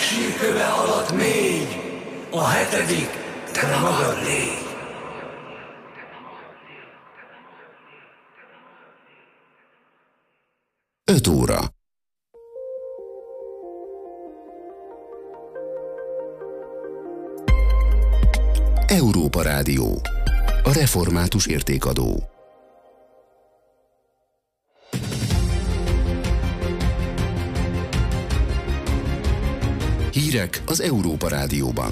sírköve alatt mély, a hetedik, te magad légy. Öt óra. Európa Rádió. A református értékadó. Hírek az Európa Rádióban.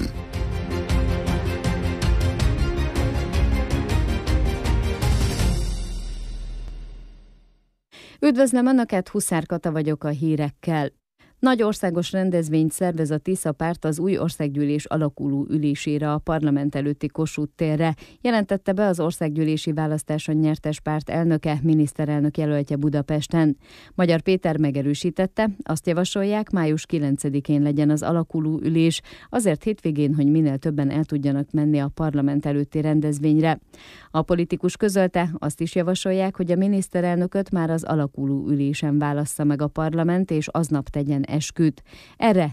Üdvözlöm Önöket, Huszár Kata vagyok a hírekkel. Nagy országos rendezvényt szervez a Tisza Párt az új országgyűlés alakuló ülésére a parlament előtti Kossuth térre, jelentette be az országgyűlési választáson nyertes párt elnöke, miniszterelnök jelöltje Budapesten. Magyar Péter megerősítette, azt javasolják, május 9-én legyen az alakuló ülés, azért hétvégén, hogy minél többen el tudjanak menni a parlament előtti rendezvényre. A politikus közölte, azt is javasolják, hogy a miniszterelnököt már az alakuló ülésen válassza meg a parlament, és aznap tegyen esküt. Erre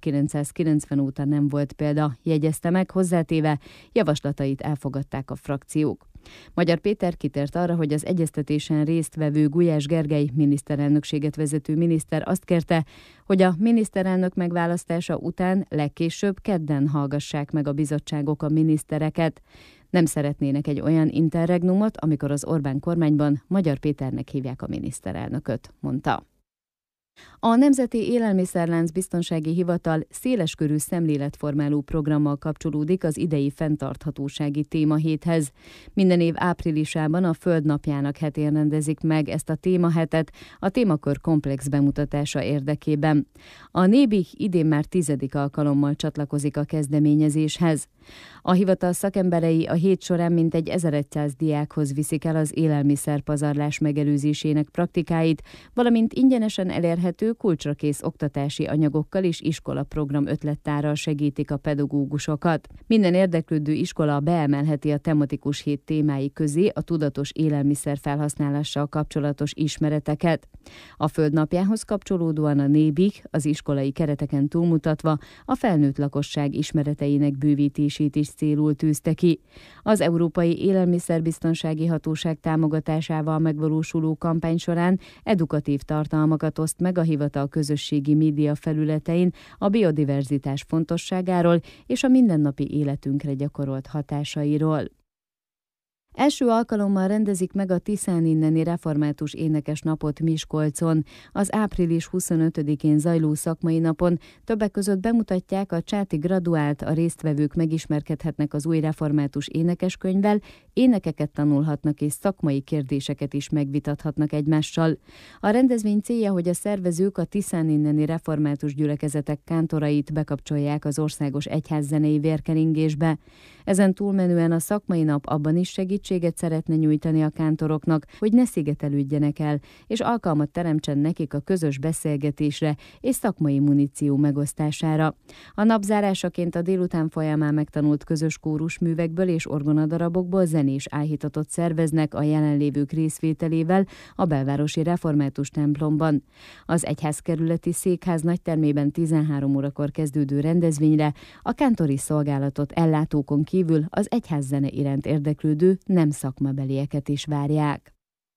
1990 óta nem volt példa, jegyezte meg, hozzátéve, javaslatait elfogadták a frakciók. Magyar Péter kitért arra, hogy az egyeztetésen résztvevő Gulyás Gergely miniszterelnökséget vezető miniszter azt kérte, hogy a miniszterelnök megválasztása után legkésőbb kedden hallgassák meg a bizottságok a minisztereket. Nem szeretnének egy olyan interregnumot, amikor az Orbán kormányban Magyar Péternek hívják a miniszterelnököt, mondta. A Nemzeti Élelmiszerlánc Biztonsági Hivatal széleskörű szemléletformáló programmal kapcsolódik az idei fenntarthatósági témahéthez. Minden év áprilisában a Föld napjának hetén rendezik meg ezt a témahetet a témakör komplex bemutatása érdekében. A NÉBIH idén már 10. alkalommal csatlakozik a kezdeményezéshez. A hivatal szakemberei a hét során mintegy 1100 diákhoz viszik el az élelmiszerpazarlás megelőzésének praktikáit, valamint ingyenesen elérhető kulcsrakész oktatási anyagokkal és iskolaprogram ötlettárral segítik a pedagógusokat. Minden érdeklődő iskola beemelheti a tematikus hét témái közé a tudatos élelmiszer felhasználással kapcsolatos ismereteket. A Föld napjához kapcsolódóan a NÉBIH az iskolai kereteken túlmutatva a felnőtt lakosság ismereteinek bővítését is célul tűzte ki. Az Európai Élelmiszerbiztonsági Hatóság támogatásával megvalósuló kampány során edukatív tartalmakat oszt meg a hivatal közösségi média felületein a biodiverzitás fontosságáról és a mindennapi életünkre gyakorolt hatásairól. Első alkalommal rendezik meg a Tiszán inneni református énekes napot Miskolcon. Az április 25-én zajló szakmai napon többek között bemutatják a csáti graduált, a résztvevők megismerkedhetnek az új református énekeskönyvvel, énekeket tanulhatnak és szakmai kérdéseket is megvitathatnak egymással. A rendezvény célja, hogy a szervezők a Tiszán inneni református gyülekezetek kántorait bekapcsolják az országos egyházzenei vérkeringésbe. Ezen túlmenően a szakmai nap abban is segítséget szeretne nyújtani a kántoroknak, hogy ne szigetelődjenek el, és alkalmat teremtsen nekik a közös beszélgetésre és szakmai muníció megosztására. A nap zárásaként a délután folyamán megtanult közös kórusművekből és orgonadarabokból zenés áhítatot szerveznek a jelenlévők részvételével a belvárosi református templomban. Az egyházkerületi székház nagytermében 13 órakor kezdődő rendezvényre a kántori szolgálatot ellátókon kívül az egyházzene iránt érdeklődő nem szakmabelieket is várják.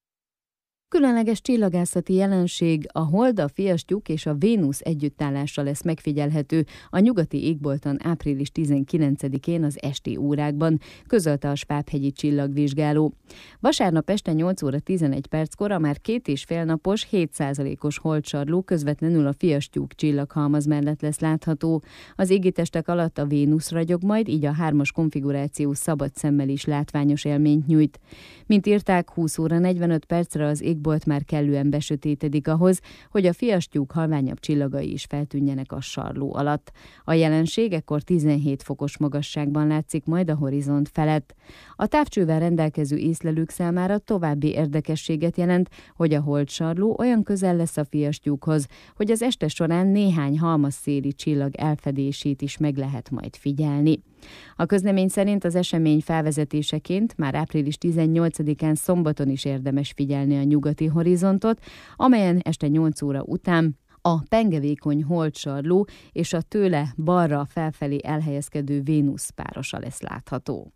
Különleges csillagászati jelenség, a Hold, a Fiastyúk és a Vénusz együttállása lesz megfigyelhető a nyugati égbolton április 19-én az esti órákban, közölte a Svábhegyi csillagvizsgáló. Vasárnap este 8 óra 11 perckor a már 2,5 napos, 7%-os holdsarló közvetlenül a Fiastyúk csillaghalmaz mellett lesz látható. Az égitestek alatt a Vénusz ragyog majd, így a 3-as konfiguráció szabad szemmel is látványos élményt nyújt. Mint írták, 20 óra 45 percre az égbolt már kellően besötétedik ahhoz, hogy a Fiastyúk halványabb csillagai is feltűnjenek a sarló alatt. A jelenség ekkor 17 fokos magasságban látszik majd a horizont felett. A távcsővel rendelkező észlelők számára további érdekességet jelent, hogy a holdsarló olyan közel lesz a Fiastyúkhoz, hogy az este során néhány halmazszéli csillag elfedését is meg lehet majd figyelni. A közlemény szerint az esemény felvezetéseként már április 18-án szombaton is érdemes figyelni a nyugati horizontot, amelyen este 8 óra után a pengevékony holdsarló és a tőle balra felfelé elhelyezkedő Vénusz párosa lesz látható.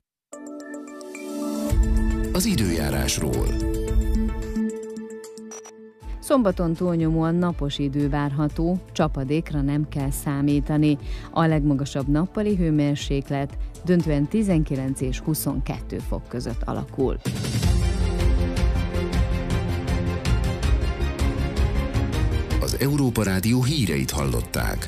Az időjárásról. Szombaton túlnyomóan napos idő várható, csapadékra nem kell számítani. A legmagasabb nappali hőmérséklet döntően 19 és 22 fok között alakul. Az Európa Rádió híreit hallották.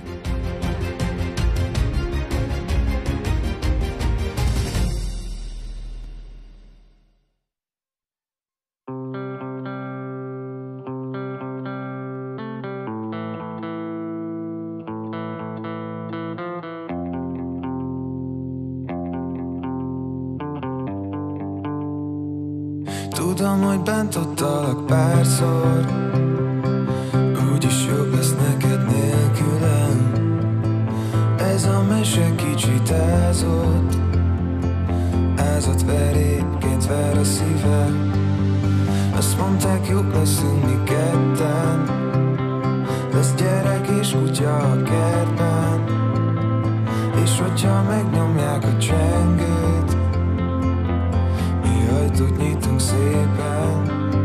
Tudom, hogy bántottalak párszor, úgyis jobb lesz neked nélkülem. Ez a mese kicsit ázott, ázott verépként ver a szívem. Azt mondták, jobb leszünk mi ketten, lesz gyerek és kutya a kertben. És hogyha megnyomják a csengőt, mi ajtót nyitunk szépen.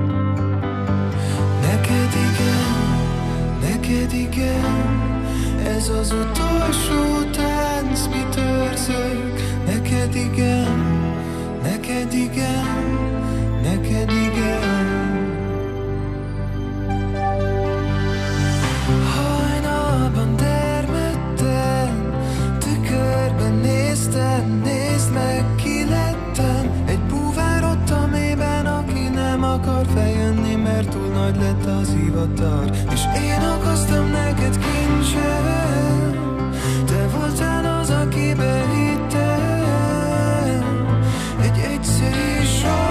Neked igen, ez az utolsó tánc, mit őrzök. Neked igen, neked igen, neked igen. Hajnalban termettem, tükörben néztem, nézd meg ki lettem. Egy búvár ott a mélyben, aki nem akar feljönni, mert túl nagy lett az ivatar. És én okoztam neked kincsem, te voltál az, akibe hittem. Egy egyszerű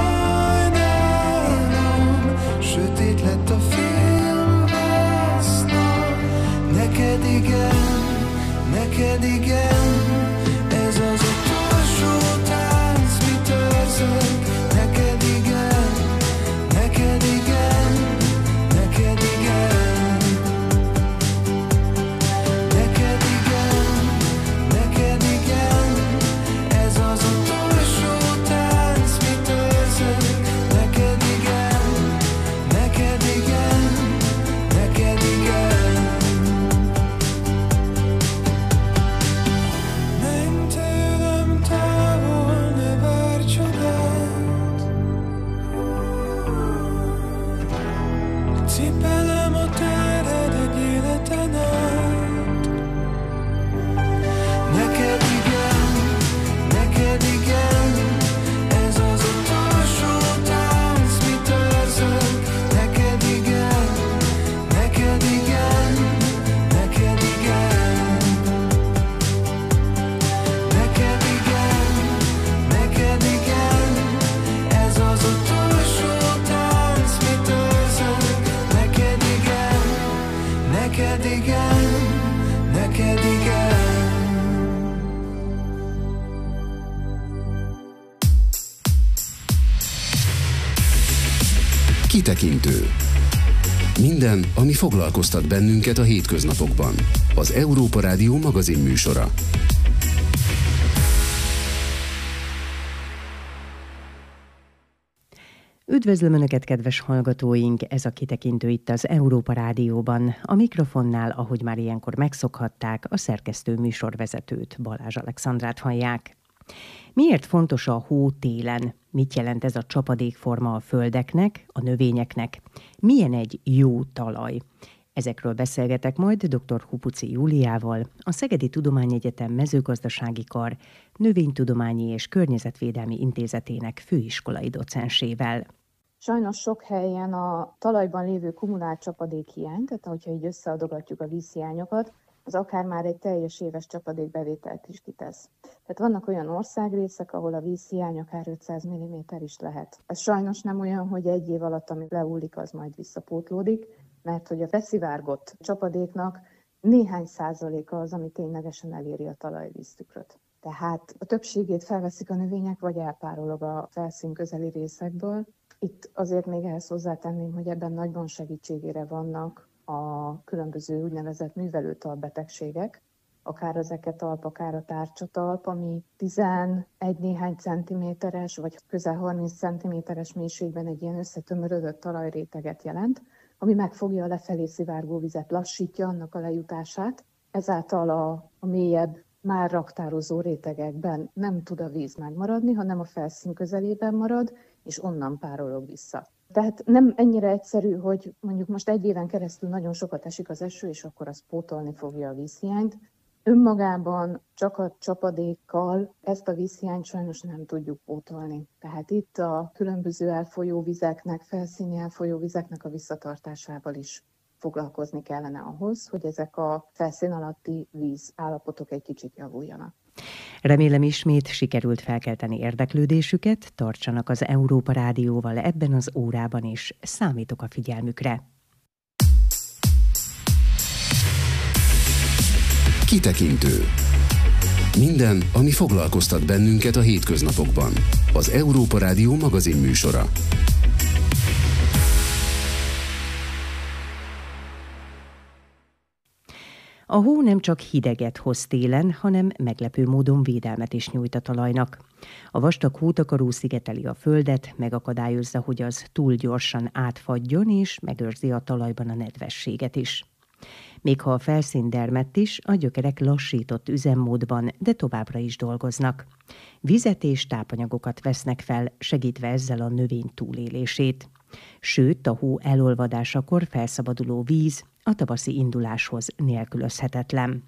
sajnálom, sötét lett a filmvásznon. Neked igen, neked igen, ez az utolsó tánc, mit őrzök. Neked igen, neked igen, neked igen. Neked igen, neked igen, ez az utolsó tánc, mit őrzök. Neked igen, neked igen, neked igen. Menj tőlem távol, ne várj csodát. Cipelem a tered egy életen át. Neked igen, neked igen, ez az utolsó tánc, mit őrzök. Neked igen, neked igen, neked igen. Neked igen, neked igen, ez az utolsó tánc, mit őrzök. Neked igen, neked igen, neked igen. Kitekintő. Minden, ami foglalkoztat bennünket a hétköznapokban. Az Európa Rádió magazin műsora. Üdvözlöm Önöket, kedves hallgatóink! Ez a Kitekintő itt az Európa Rádióban. A mikrofonnál, ahogy már ilyenkor megszokhatták, a szerkesztő műsorvezetőt, Balázs Alexandrát hallják. Miért fontos a hó télen? Mit jelent ez a csapadékforma a földeknek, a növényeknek? Milyen egy jó talaj? Ezekről beszélgetek majd dr. Hupuci Júliával, a Szegedi Tudományegyetem Mezőgazdasági Kar Növénytudományi és Környezetvédelmi Intézetének főiskolai docensével. Sajnos sok helyen a talajban lévő kumulált csapadékhiány, tehát hogyha így összeadogatjuk a vízhiányokat, az akár már egy teljes éves csapadékbevételt is kitesz. Tehát vannak olyan országrészek, ahol a vízhiány akár 500 mm is lehet. Ez sajnos nem olyan, hogy egy év alatt, ami lehullik, az majd visszapótlódik, mert hogy a beszivárgott csapadéknak néhány százaléka az, ami ténylegesen eléri a talajvíztükröt. Tehát a többségét felveszik a növények, vagy elpárolog a felszín közeli részekből. Itt azért még ehhez hozzátenném, hogy ebben nagyban segítségére vannak a különböző úgynevezett művelőtalpbetegségek, akár az eketalp, akár a tárcsatalp, ami 11 néhány centiméteres, vagy közel 30 centiméteres mélységben egy ilyen összetömörödött talajréteget jelent, ami megfogja a lefelé szivárgó vizet, lassítja annak a lejutását, ezáltal a mélyebb, már raktározó rétegekben nem tud a víz megmaradni, hanem a felszín közelében marad, és onnan párolog vissza. Tehát nem ennyire egyszerű, hogy mondjuk most egy éven keresztül nagyon sokat esik az eső, és akkor az pótolni fogja a vízhiányt. Önmagában csak a csapadékkal ezt a vízhiányt sajnos nem tudjuk pótolni. Tehát itt a különböző elfolyó vizeknek, felszíni elfolyó vizeknek a visszatartásával is foglalkozni kellene ahhoz, hogy ezek a felszín alatti víz állapotok egy kicsit javuljanak. Remélem ismét sikerült felkelteni érdeklődésüket, tartsanak az Európa Rádióval ebben az órában is, számítok a figyelmükre. Kitekintő. Minden, ami foglalkoztat bennünket a hétköznapokban. Az Európa Rádió magazin műsora. A hó nem csak hideget hoz télen, hanem meglepő módon védelmet is nyújt a talajnak. A vastag hótakaró szigeteli a földet, megakadályozza, hogy az túl gyorsan átfagyjon, és megőrzi a talajban a nedvességet is. Még ha a felszín dermedt is, a gyökerek lassított üzemmódban, de továbbra is dolgoznak. Vizet és tápanyagokat vesznek fel, segítve ezzel a növény túlélését. Sőt, a hó elolvadásakor felszabaduló víz a tavaszi induláshoz nélkülözhetetlen.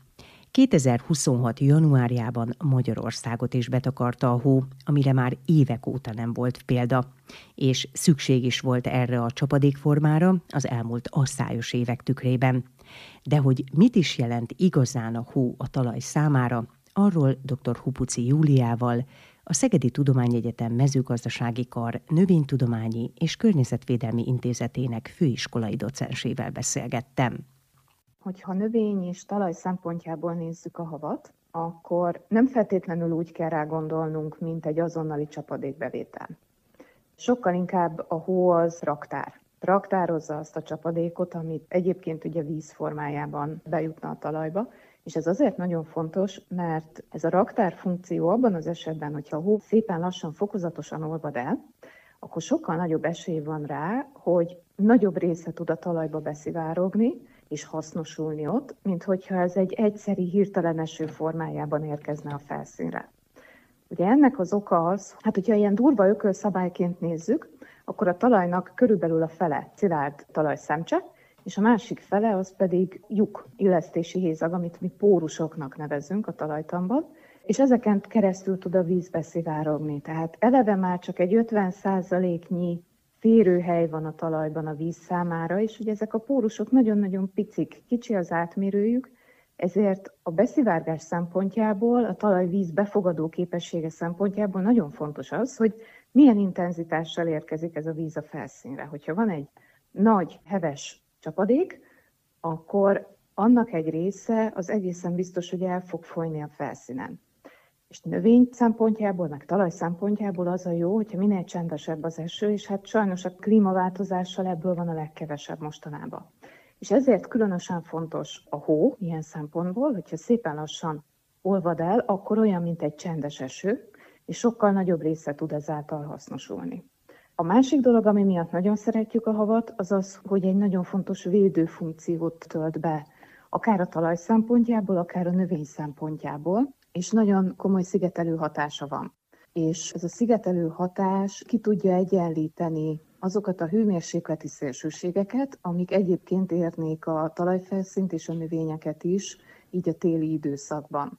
2026. januárjában Magyarországot is betakarta a hó, amire már évek óta nem volt példa, és szükség is volt erre a csapadékformára az elmúlt asszályos évek tükrében. De hogy mit is jelent igazán a hó a talaj számára, arról dr. Hupuci Júliával, a Szegedi Tudományegyetem Mezőgazdasági Kar Növénytudományi és Környezetvédelmi Intézetének főiskolai docensével beszélgettem. Hogyha növény és talaj szempontjából nézzük a havat, akkor nem feltétlenül úgy kell rá gondolnunk, mint egy azonnali csapadékbevétel. Sokkal inkább a hó az raktár. Raktározza azt a csapadékot, amit egyébként ugye víz formájában bejutna a talajba, és ez azért nagyon fontos, mert ez a raktár funkció abban az esetben, hogyha a hó szépen lassan, fokozatosan olvad el, akkor sokkal nagyobb esély van rá, hogy nagyobb része tud a talajba beszivárogni, és hasznosulni ott, mint hogyha ez egy egyszeri, hirtelen eső formájában érkezne a felszínre. Ugye ennek az oka az, hogyha ilyen durva ökölszabályként nézzük, akkor a talajnak körülbelül a fele szilárd talajszemcse, és a másik fele az pedig lyuk, illesztési hézag, amit mi pórusoknak nevezünk a talajtanban, és ezeken keresztül tud a víz beszivárogni. Tehát eleve már csak egy 50%-nyi férőhely van a talajban a víz számára, és ugye ezek a pórusok nagyon-nagyon picik, kicsi az átmérőjük, ezért a beszivárgás szempontjából, a talaj víz befogadó képessége szempontjából nagyon fontos az, hogy milyen intenzitással érkezik ez a víz a felszínre. Hogyha van egy nagy, heves csapadék, akkor annak egy része az egészen biztos, hogy el fog folyni a felszínen. És növény szempontjából, meg talaj szempontjából az a jó, hogyha minél csendesebb az eső, és hát sajnos a klímaváltozással ebből van a legkevesebb mostanában. És ezért különösen fontos a hó ilyen szempontból, hogyha szépen lassan olvad el, akkor olyan, mint egy csendes eső, és sokkal nagyobb része tud ezáltal hasznosulni. A másik dolog, ami miatt nagyon szeretjük a havat, az az, hogy egy nagyon fontos védő funkciót tölt be, akár a talaj szempontjából, akár a növény szempontjából, és nagyon komoly szigetelő hatása van. És ez a szigetelő hatás ki tudja egyenlíteni azokat a hőmérsékleti szélsőségeket, amik egyébként érnék a talajfelszínt és a növényeket is, így a téli időszakban.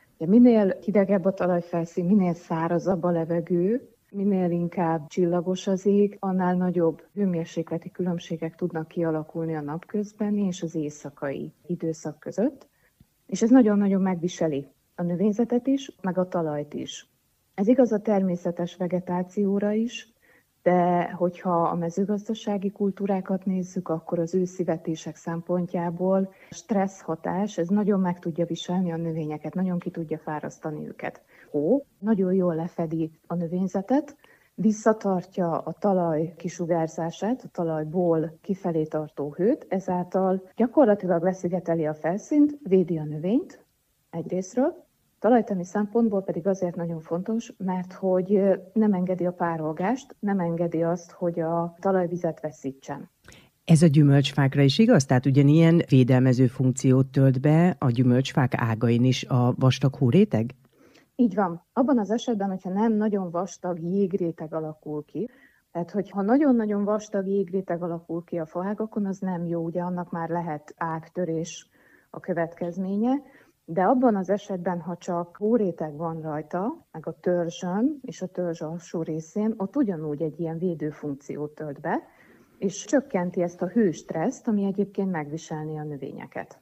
Minél hidegebb a talajfelszín, minél szárazabb a levegő, minél inkább csillagos az ég, annál nagyobb hőmérsékleti különbségek tudnak kialakulni a napközbeni és az éjszakai időszak között, és ez nagyon-nagyon megviseli a növényzetet is, meg a talajt is. Ez igaz a természetes vegetációra is, de hogyha a mezőgazdasági kultúrákat nézzük, akkor az őszivetések szempontjából a stressz hatás, ez nagyon meg tudja viselni a növényeket, nagyon ki tudja fárasztani őket. Hó nagyon jól lefedi a növényzetet, visszatartja a talaj kisugárzását, a talajból kifelé tartó hőt, ezáltal gyakorlatilag leszigeteli a felszínt, védi a növényt egyrészről, talajtani szempontból pedig azért nagyon fontos, mert hogy nem engedi a párolgást, nem engedi azt, hogy a talajvizet veszítsen. Ez a gyümölcsfákra is igaz? Tehát ugyanilyen védelmező funkciót tölt be a gyümölcsfák ágain is a vastag hóréteg? Így van. Abban az esetben, hogyha nem nagyon vastag jégréteg alakul ki, tehát hogyha nagyon-nagyon vastag jégréteg alakul ki a faágakon, az nem jó, ugye annak már lehet ágtörés a következménye, de abban az esetben, ha csak hóréteg van rajta, meg a törzsön és a törzs alsó részén, ott ugyanúgy egy ilyen védőfunkciót tölt be, és csökkenti ezt a hőstresszt, ami egyébként megviselni a növényeket.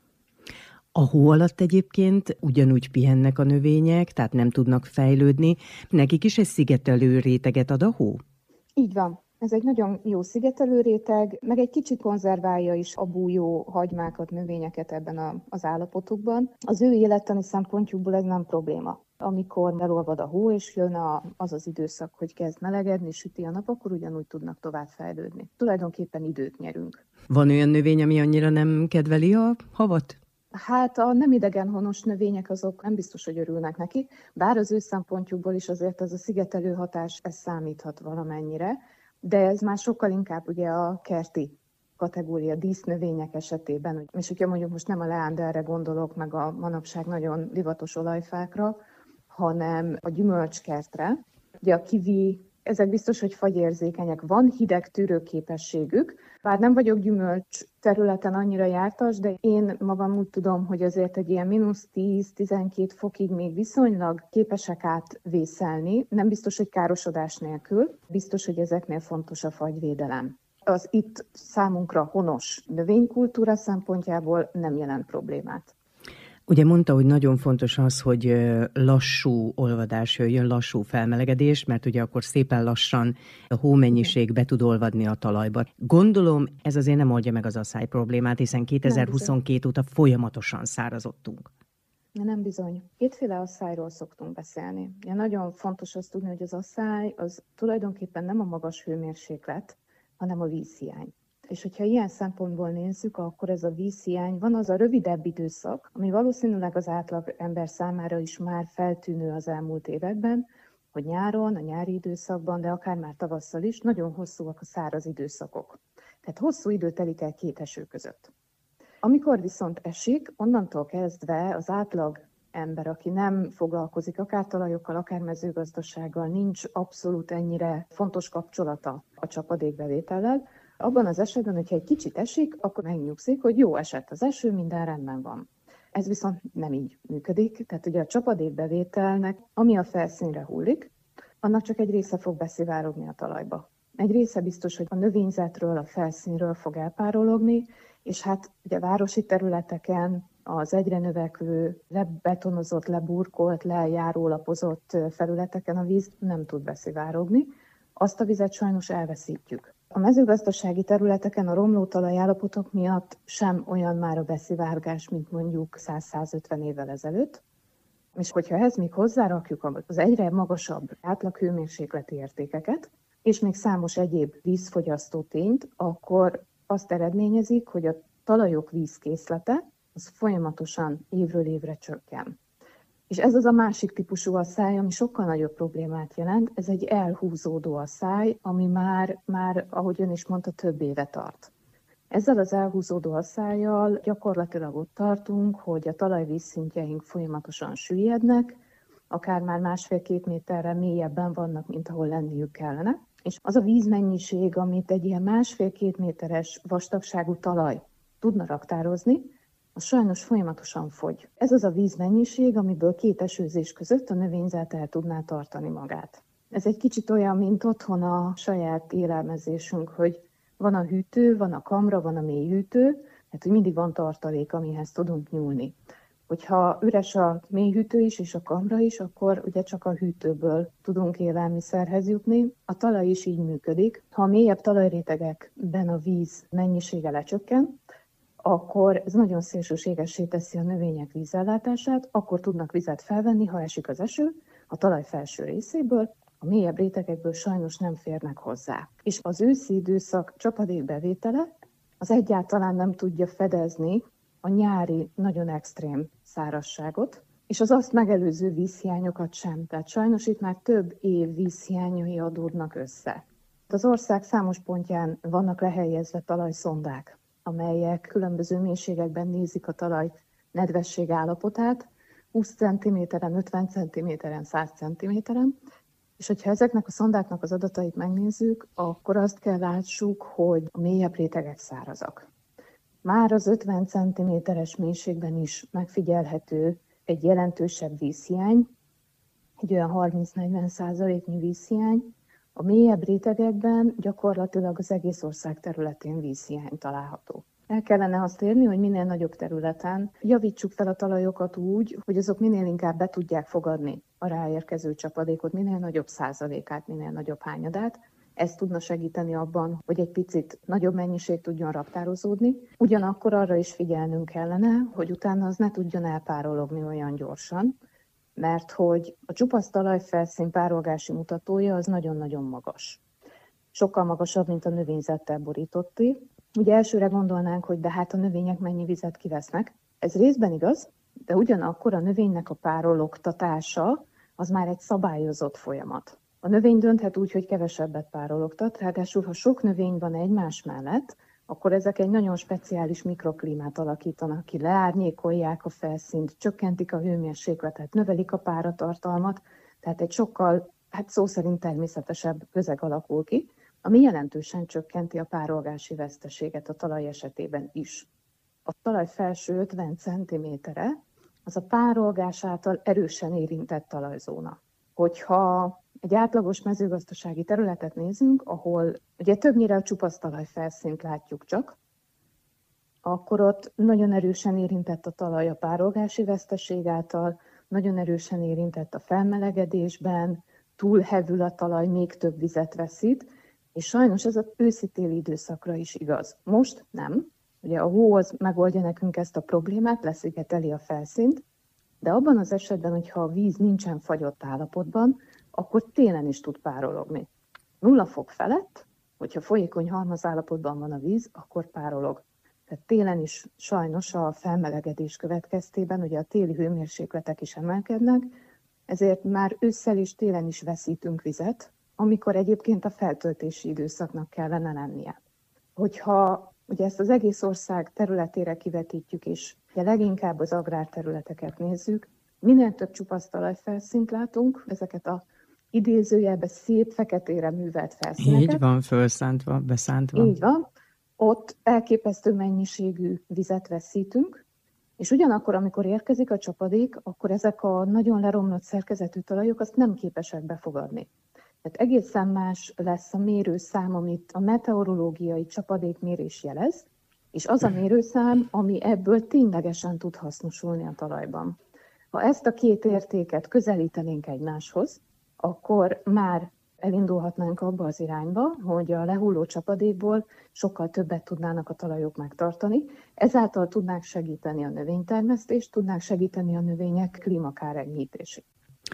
A hó alatt egyébként ugyanúgy pihennek a növények, tehát nem tudnak fejlődni. Nekik is egy szigetelő réteget ad a hó? Így van. Ez egy nagyon jó szigetelő réteg, meg egy kicsit konzerválja is a bújó hagymákat, növényeket ebben az állapotukban. Az ő élettani szempontjukból ez nem probléma. Amikor elolvad a hó, és jön az az időszak, hogy kezd melegedni, süti a nap, akkor ugyanúgy tudnak tovább fejlődni. Tulajdonképpen időt nyerünk. Van olyan növény, ami annyira nem kedveli a havat? Hát a nem idegenhonos növények azok nem biztos, hogy örülnek neki, bár az ő szempontjukból is azért ez a szigetelő hatás, ez számíthat valamennyire, de ez már sokkal inkább ugye a kerti kategória dísznövények esetében, és hogyha mondjuk most nem a leánderre gondolok, meg a manapság nagyon divatos olajfákra, hanem a gyümölcskertre. Ugye a kiwi, ezek biztos, hogy fagyérzékenyek, van hideg tűrőképességük, bár nem vagyok gyümölcs területen annyira jártas, de én magam úgy tudom, hogy azért egy ilyen -10-12 fokig még viszonylag képesek átvészelni, nem biztos, hogy károsodás nélkül, biztos, hogy ezeknél fontos a fagyvédelem. Az itt számunkra honos növénykultúra szempontjából nem jelent problémát. Ugye mondta, hogy nagyon fontos az, hogy lassú olvadás jöjjön, lassú felmelegedés, mert ugye akkor szépen lassan a hómennyiség be tud olvadni a talajba. Gondolom, ez azért nem oldja meg az asszály problémát, hiszen 2022 óta folyamatosan szárazottunk. Nem bizony. Kétféle asszályról szoktunk beszélni. Ja, nagyon fontos azt tudni, hogy az asszály az tulajdonképpen nem a magas hőmérséklet, hanem a vízhiány. És hogyha ilyen szempontból nézzük, akkor ez a vízhiány, van az a rövidebb időszak, ami valószínűleg az átlag ember számára is már feltűnő az elmúlt években, hogy nyáron, a nyári időszakban, de akár már tavasszal is nagyon hosszúak a száraz időszakok. Tehát hosszú idő telik el két eső között. Amikor viszont esik, onnantól kezdve az átlag ember, aki nem foglalkozik akár talajokkal, akár mezőgazdasággal, nincs abszolút ennyire fontos kapcsolata a csapadékbevétellel, abban az esetben, hogyha egy kicsit esik, akkor megnyugszik, hogy jó, esett az eső, minden rendben van. Ez viszont nem így működik, tehát ugye a csapadékbevételnek, ami a felszínre hullik, annak csak egy része fog beszivárogni a talajba. Egy része biztos, hogy a növényzetről, a felszínről fog elpárologni, és hát ugye városi területeken az egyre növekvő, lebetonozott, leburkolt, lejárólapozott felületeken a víz nem tud beszivárogni. Azt a vizet sajnos elveszítjük. A mezőgazdasági területeken a romló talajállapotok miatt sem olyan már a beszivárgás, mint mondjuk 100-150 évvel ezelőtt. És hogyha ehhez még hozzárakjuk az egyre magasabb átlaghőmérsékleti értékeket, és még számos egyéb vízfogyasztó tényt, akkor azt eredményezik, hogy a talajok vízkészlete az folyamatosan évről évre csökken. És ez az a másik típusú asszály, ami sokkal nagyobb problémát jelent. Ez egy elhúzódó asszály, ami már, ahogy ön is mondta, több éve tart. Ezzel az elhúzódó asszállyal gyakorlatilag ott tartunk, hogy a talajvízszintjeink folyamatosan süllyednek, akár már 1,5-2 méterre mélyebben vannak, mint ahol lenniük kellene. És az a vízmennyiség, amit egy ilyen 1,5-2 méteres vastagságú talaj tudna raktározni, az sajnos folyamatosan fogy. Ez az a vízmennyiség, amiből 2 esőzés között a növényzet el tudná tartani magát. Ez egy kicsit olyan, mint otthon a saját élelmezésünk, hogy van a hűtő, van a kamra, van a mély hűtő, tehát hogy mindig van tartalék, amihez tudunk nyúlni. Hogyha üres a mély hűtő is és a kamra is, akkor ugye csak a hűtőből tudunk élelmiszerhez jutni. A talaj is így működik. Ha a mélyebb talajrétegekben a víz mennyisége lecsökken, akkor ez nagyon szélsőségessé teszi a növények vízellátását, akkor tudnak vizet felvenni, ha esik az eső a talaj felső részéből, a mélyebb rétegekből sajnos nem férnek hozzá. És az őszi időszak csapadékbevétele az egyáltalán nem tudja fedezni a nyári, nagyon extrém szárazságot, és az azt megelőző vízhiányokat sem. Tehát sajnos itt már több év vízhiányai adódnak össze. Az ország számos pontján vannak lehelyezve talajszondák, amelyek különböző mélységekben nézik a talaj nedvesség állapotát, 20 cm-en, 50 cm-en, 100 cm-en, és hogyha ezeknek a szondáknak az adatait megnézzük, akkor azt kell lássuk, hogy a mélyebb rétegek szárazak. Már az 50 cm-es mélységben is megfigyelhető egy jelentősebb vízhiány, egy olyan 30-40%-nyi vízhiány. A mélyebb rétegekben gyakorlatilag az egész ország területén vízhiány található. El kellene azt érni, hogy minél nagyobb területen javítsuk fel a talajokat úgy, hogy azok minél inkább be tudják fogadni a ráérkező csapadékot, minél nagyobb százalékát, minél nagyobb hányadát. Ez tudna segíteni abban, hogy egy picit nagyobb mennyiség tudjon raktározódni. Ugyanakkor arra is figyelnünk kellene, hogy utána az ne tudjon elpárologni olyan gyorsan, mert hogy a csupasz talajfelszín párolgási mutatója az nagyon-nagyon magas. Sokkal magasabb, mint a növényzettel borítotté. Ugye elsőre gondolnánk, hogy de hát a növények mennyi vizet kivesznek. Ez részben igaz, de ugyanakkor a növénynek a párologtatása az már egy szabályozott folyamat. A növény dönthet úgy, hogy kevesebbet párologtat, ráadásul ha sok növény van egymás mellett, akkor ezek egy nagyon speciális mikroklímát alakítanak ki, leárnyékolják a felszínt, csökkentik a hőmérsékletet, növelik a páratartalmat, tehát egy sokkal, szó szerint természetesebb közeg alakul ki, ami jelentősen csökkenti a párolgási veszteséget a talaj esetében is. A talaj felső 50 cm-e az a párolgás által erősen érintett talajzóna. Hogyha egy átlagos mezőgazdasági területet nézünk, ahol ugye többnyire a csupasz talajfelszínt látjuk csak, akkor ott nagyon erősen érintett a talaj a párolgási veszteség által, nagyon erősen érintett a felmelegedésben, túlhevül a talaj, még több vizet veszít, és sajnos ez az őszi-téli időszakra is igaz. Most nem. Ugye a hó az megoldja nekünk ezt a problémát, leszigeteli a felszínt, de abban az esetben, hogyha a víz nincsen fagyott állapotban, akkor télen is tud párologni. 0 fok felett, hogyha folyékony halmazállapotban van a víz, akkor párolog. Tehát télen is sajnos a felmelegedés következtében, ugye a téli hőmérsékletek is emelkednek, ezért már ősszel és télen is veszítünk vizet, amikor egyébként a feltöltési időszaknak kellene lennie. Hogyha ugye ezt az egész ország területére kivetítjük, és ugye leginkább az agrárterületeket nézzük, minél több csupasz talajfelszínt látunk, ezeket a idézőjelben szép feketére művelt felszíneket. Így van, felszántva, beszántva. Így van. Ott elképesztő mennyiségű vizet veszítünk, és ugyanakkor, amikor érkezik a csapadék, akkor ezek a nagyon leromlott szerkezetű talajok azt nem képesek befogadni. Tehát egészen más lesz a mérőszám, amit a meteorológiai csapadékmérés jelez, és az a mérőszám, ami ebből ténylegesen tud hasznosulni a talajban. Ha ezt a két értéket közelítenénk egymáshoz, akkor már elindulhatnánk abba az irányba, hogy a lehulló csapadékból sokkal többet tudnának a talajok megtartani, ezáltal tudnák segíteni a növénytermesztést, tudnák segíteni a növények klímakárenyhítését.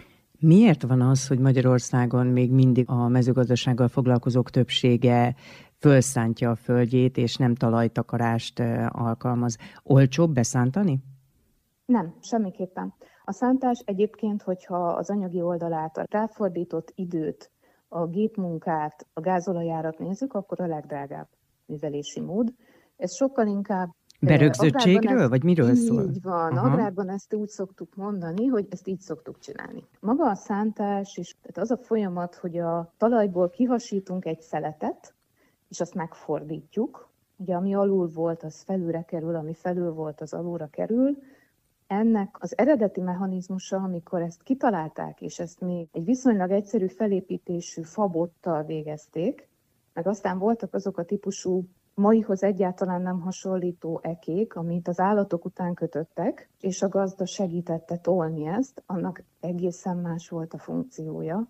Miért van az, hogy Magyarországon még mindig a mezőgazdasággal foglalkozók többsége fölszántja a földjét, és nem talajtakarást alkalmaz? Olcsóbb beszántani? Nem, semmiképpen. A szántás egyébként, hogyha az anyagi oldalát, a ráfordított időt, a gépmunkát, a gázolajárat nézzük, akkor a legdrágább művelési mód. Ez sokkal inkább... Berögzöttségről, vagy miről szól? Így van. Aha. Agrárban ezt úgy szoktuk mondani, hogy ezt így szoktuk csinálni. Maga a szántás, és tehát az a folyamat, hogy a talajból kihasítunk egy szeletet, és azt megfordítjuk. Ugye ami alul volt, az felülre kerül, ami felül volt, az alulra kerül. Ennek az eredeti mechanizmusa, amikor ezt kitalálták, és ezt még egy viszonylag egyszerű felépítésű fabottal végezték, meg aztán voltak azok a típusú maihoz egyáltalán nem hasonlító ekék, amit az állatok után kötöttek, és a gazda segítette tolni ezt, annak egészen más volt a funkciója,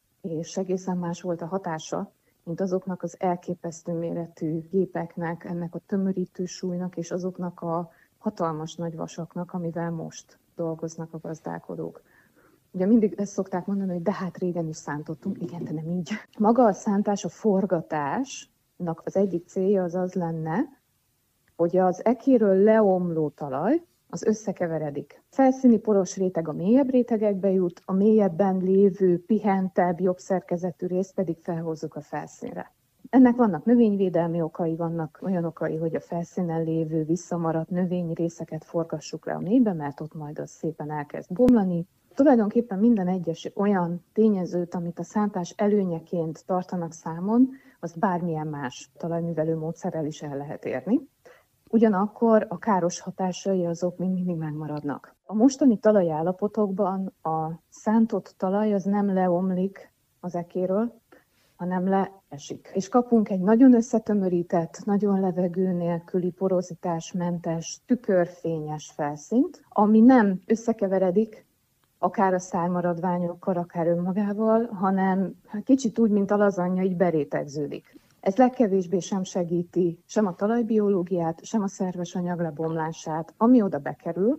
és egészen más volt a hatása, mint azoknak az elképesztő méretű gépeknek, ennek a tömörítő súlynak, és azoknak a hatalmas nagy vasaknak, amivel most dolgoznak a gazdálkodók. Ugye mindig ezt szokták mondani, hogy de hát régen is szántottunk. Igen, de nem így. Maga a szántás, a forgatásnak az egyik célja az lenne, hogy az ekéről leomló talaj az összekeveredik. Felszíni poros réteg a mélyebb rétegekbe jut, a mélyebben lévő, pihentebb, jobb szerkezetű részt pedig felhozzuk a felszínre. Ennek vannak növényvédelmi okai, vannak olyan okai, hogy a felszínen lévő visszamaradt növényrészeket forgassuk le a mélybe, mert ott majd az szépen elkezd bomlani. Tulajdonképpen minden egyes olyan tényezőt, amit a szántás előnyeként tartanak számon, azt bármilyen más talajművelő módszerrel is el lehet érni. Ugyanakkor a káros hatásai azok még mindig megmaradnak. A mostani talajállapotokban a szántott talaj az nem leomlik az ekéről, hanem leesik. És kapunk egy nagyon összetömörített, nagyon levegő nélküli, porozitásmentes, tükörfényes felszínt, ami nem összekeveredik akár a szármaradványokkal, akár önmagával, hanem kicsit úgy, mint a lazanya, így berétegződik. Ez legkevésbé sem segíti sem a talajbiológiát, sem a szerves anyag lebomlását. Ami oda bekerül,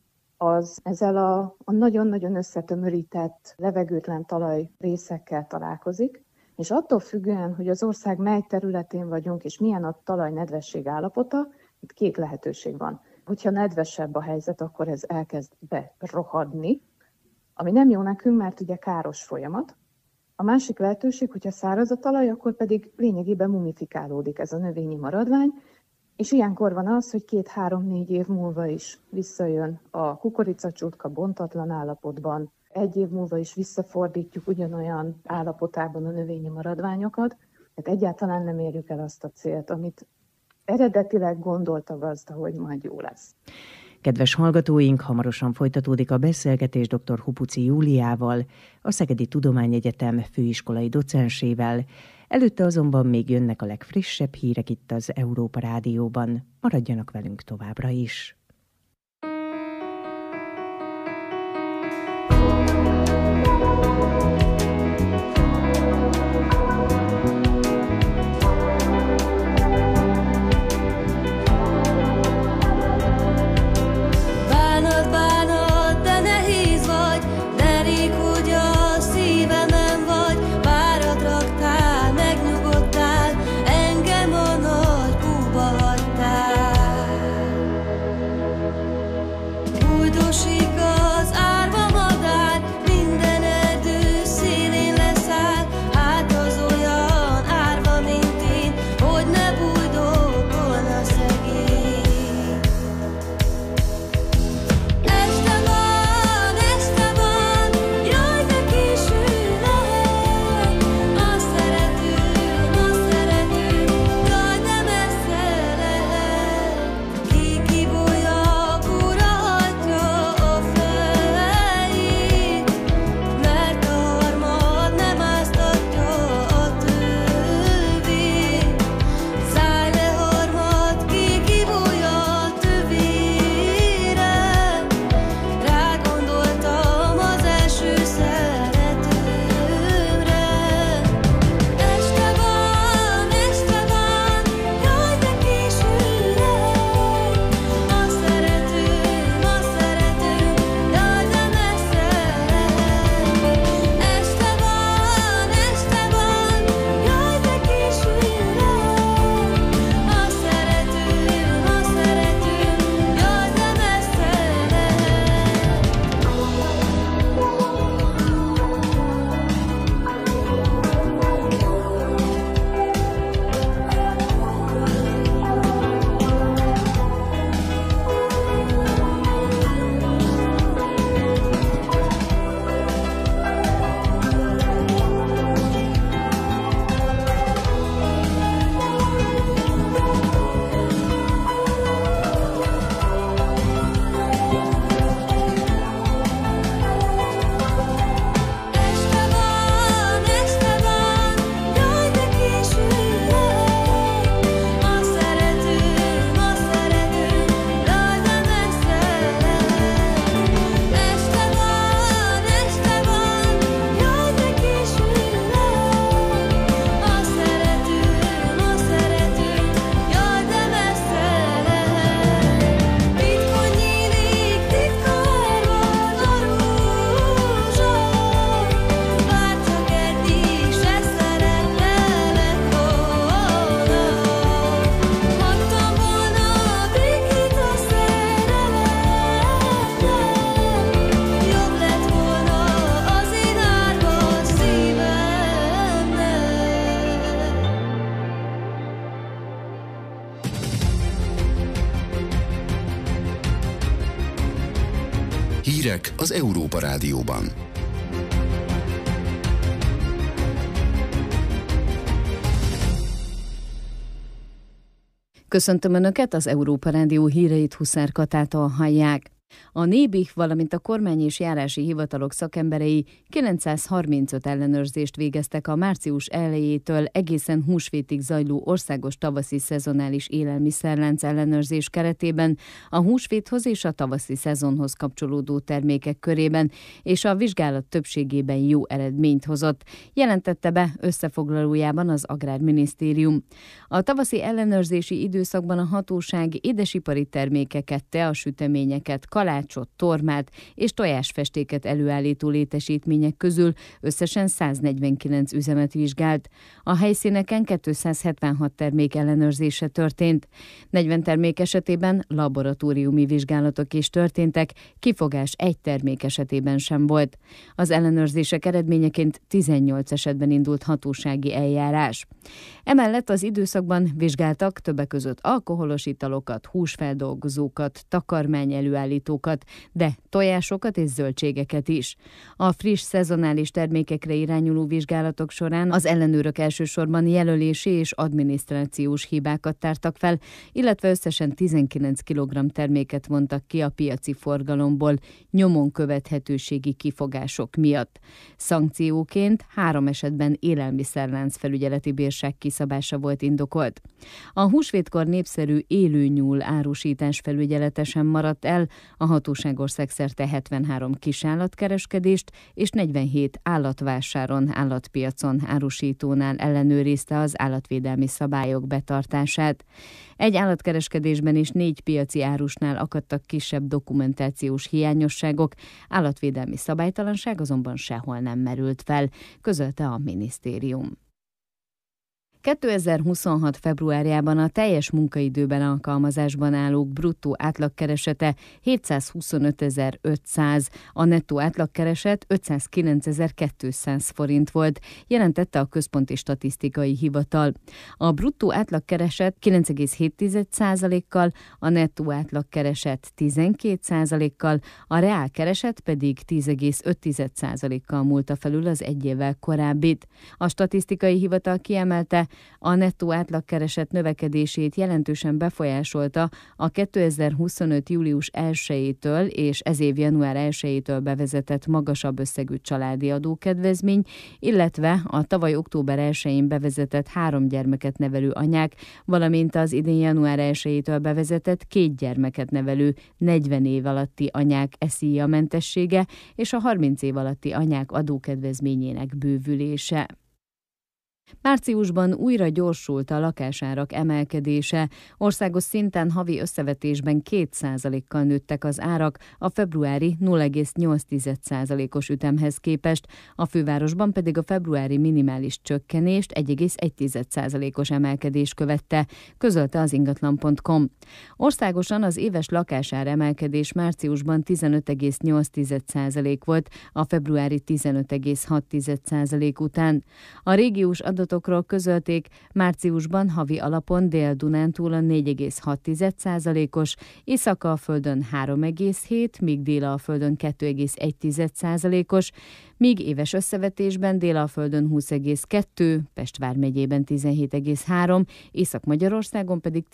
az ezzel a nagyon-nagyon összetömörített, levegőtlen talajrészekkel találkozik, és attól függően, hogy az ország mely területén vagyunk, és milyen a talajnedvesség állapota, itt két lehetőség van. Hogyha nedvesebb a helyzet, akkor ez elkezd berohadni, ami nem jó nekünk, mert ugye káros folyamat. A másik lehetőség, hogyha száraz a talaj, akkor pedig lényegében mumifikálódik ez a növényi maradvány, és ilyenkor van az, hogy 2-3-4 év múlva is visszajön a kukoricacsútka bontatlan állapotban, 1 év múlva is visszafordítjuk ugyanolyan állapotában a növényi maradványokat, tehát egyáltalán nem érjük el azt a célt, amit eredetileg gondolt a gazda, hogy majd jó lesz. Kedves hallgatóink, hamarosan folytatódik a beszélgetés dr. Hupuci Júliával, a Szegedi Tudományegyetem főiskolai docensével. Előtte azonban még jönnek a legfrissebb hírek itt az Európa Rádióban. Maradjanak velünk továbbra is! Hírek az Európa Rádióban. Köszöntöm Önöket, az Európa Rádió híreit Huszár Katától hallják. A NÉBIH, valamint a kormány és járási hivatalok szakemberei 935 ellenőrzést végeztek a március elejétől egészen húsvétig zajló országos tavaszi szezonális élelmiszerlánc ellenőrzés keretében a húsvéthoz és a tavaszi szezonhoz kapcsolódó termékek körében, és a vizsgálat többségében jó eredményt hozott, jelentette be összefoglalójában az Agrárminisztérium. A tavaszi ellenőrzési időszakban a hatóság édesipari termékeket, teasüteményeket, kalácsot, tormát és tojásfestéket előállító létesítmények közül összesen 149 üzemet vizsgált. A helyszíneken 276 termék ellenőrzése történt. 40 termék esetében laboratóriumi vizsgálatok is történtek, kifogás egy termék esetében sem volt. Az ellenőrzések eredményeként 18 esetben indult hatósági eljárás. Emellett az időszakban vizsgáltak többek között alkoholos italokat, húsfeldolgozókat, takarmány előállítókat, de tojásokat és zöldségeket is. A friss szezonális termékekre irányuló vizsgálatok során az ellenőrök elsősorban jelölési és adminisztrációs hibákat tártak fel, illetve összesen 19 kg terméket vontak ki a piaci forgalomból nyomon követhetőségi kifogások miatt. Szankcióként 3 esetben élelmiszerlánc felügyeleti bírság kiszabása volt indokolt. A húsvétkor népszerű élőnyúl árusítás felügyelete sem maradt el, a hatóság országszerte 73 kisállatkereskedést és 47 állatvásáron, állatpiacon árusítónál ellenőrizte az állatvédelmi szabályok betartását. Egy állatkereskedésben és 4 piaci árusnál akadtak kisebb dokumentációs hiányosságok, állatvédelmi szabálytalanság azonban sehol nem merült fel, közölte a minisztérium. 2026. februárjában a teljes munkaidőben alkalmazásban állók bruttó átlagkeresete 725.500, a nettó átlagkereset 509.200 forint volt, jelentette a Központi Statisztikai Hivatal. A bruttó átlagkereset 9,7%-kal, a nettó átlagkereset 12%-kal, a reálkereset pedig 10,5%-kal múlta felül az egy évvel korábbit. A Statisztikai Hivatal kiemelte, a nettó átlagkereset növekedését jelentősen befolyásolta a 2025. július 1-től és ez év január 1-től bevezetett magasabb összegű családi adókedvezmény, illetve a tavaly október 1-én bevezetett 3 gyermeket nevelő anyák, valamint az idén január 1-től bevezetett 2 gyermeket nevelő 40 év alatti anyák SZIA-mentessége és a 30 év alatti anyák adókedvezményének bővülése. Márciusban újra gyorsult a lakásárak emelkedése. Országos szinten havi összevetésben 2%-kal nőttek az árak a februári 0,8%-os ütemhez képest, a fővárosban pedig a februári minimális csökkenést 1,1%-os emelkedés követte, közölte az ingatlan.com. Országosan az éves lakásár emelkedés márciusban 15,8% volt, a februári 15,6% után. A régiós adatokról közölték, márciusban havi alapon Dél-Dunántúlon 4,6%-os, Észak-Alföldön 3,7%, míg Dél-Alföldön 2,1%-os, míg éves összevetésben Dél-Alföldön 20,2%, Pest vármegyében 17,3%, Észak-Magyarországon pedig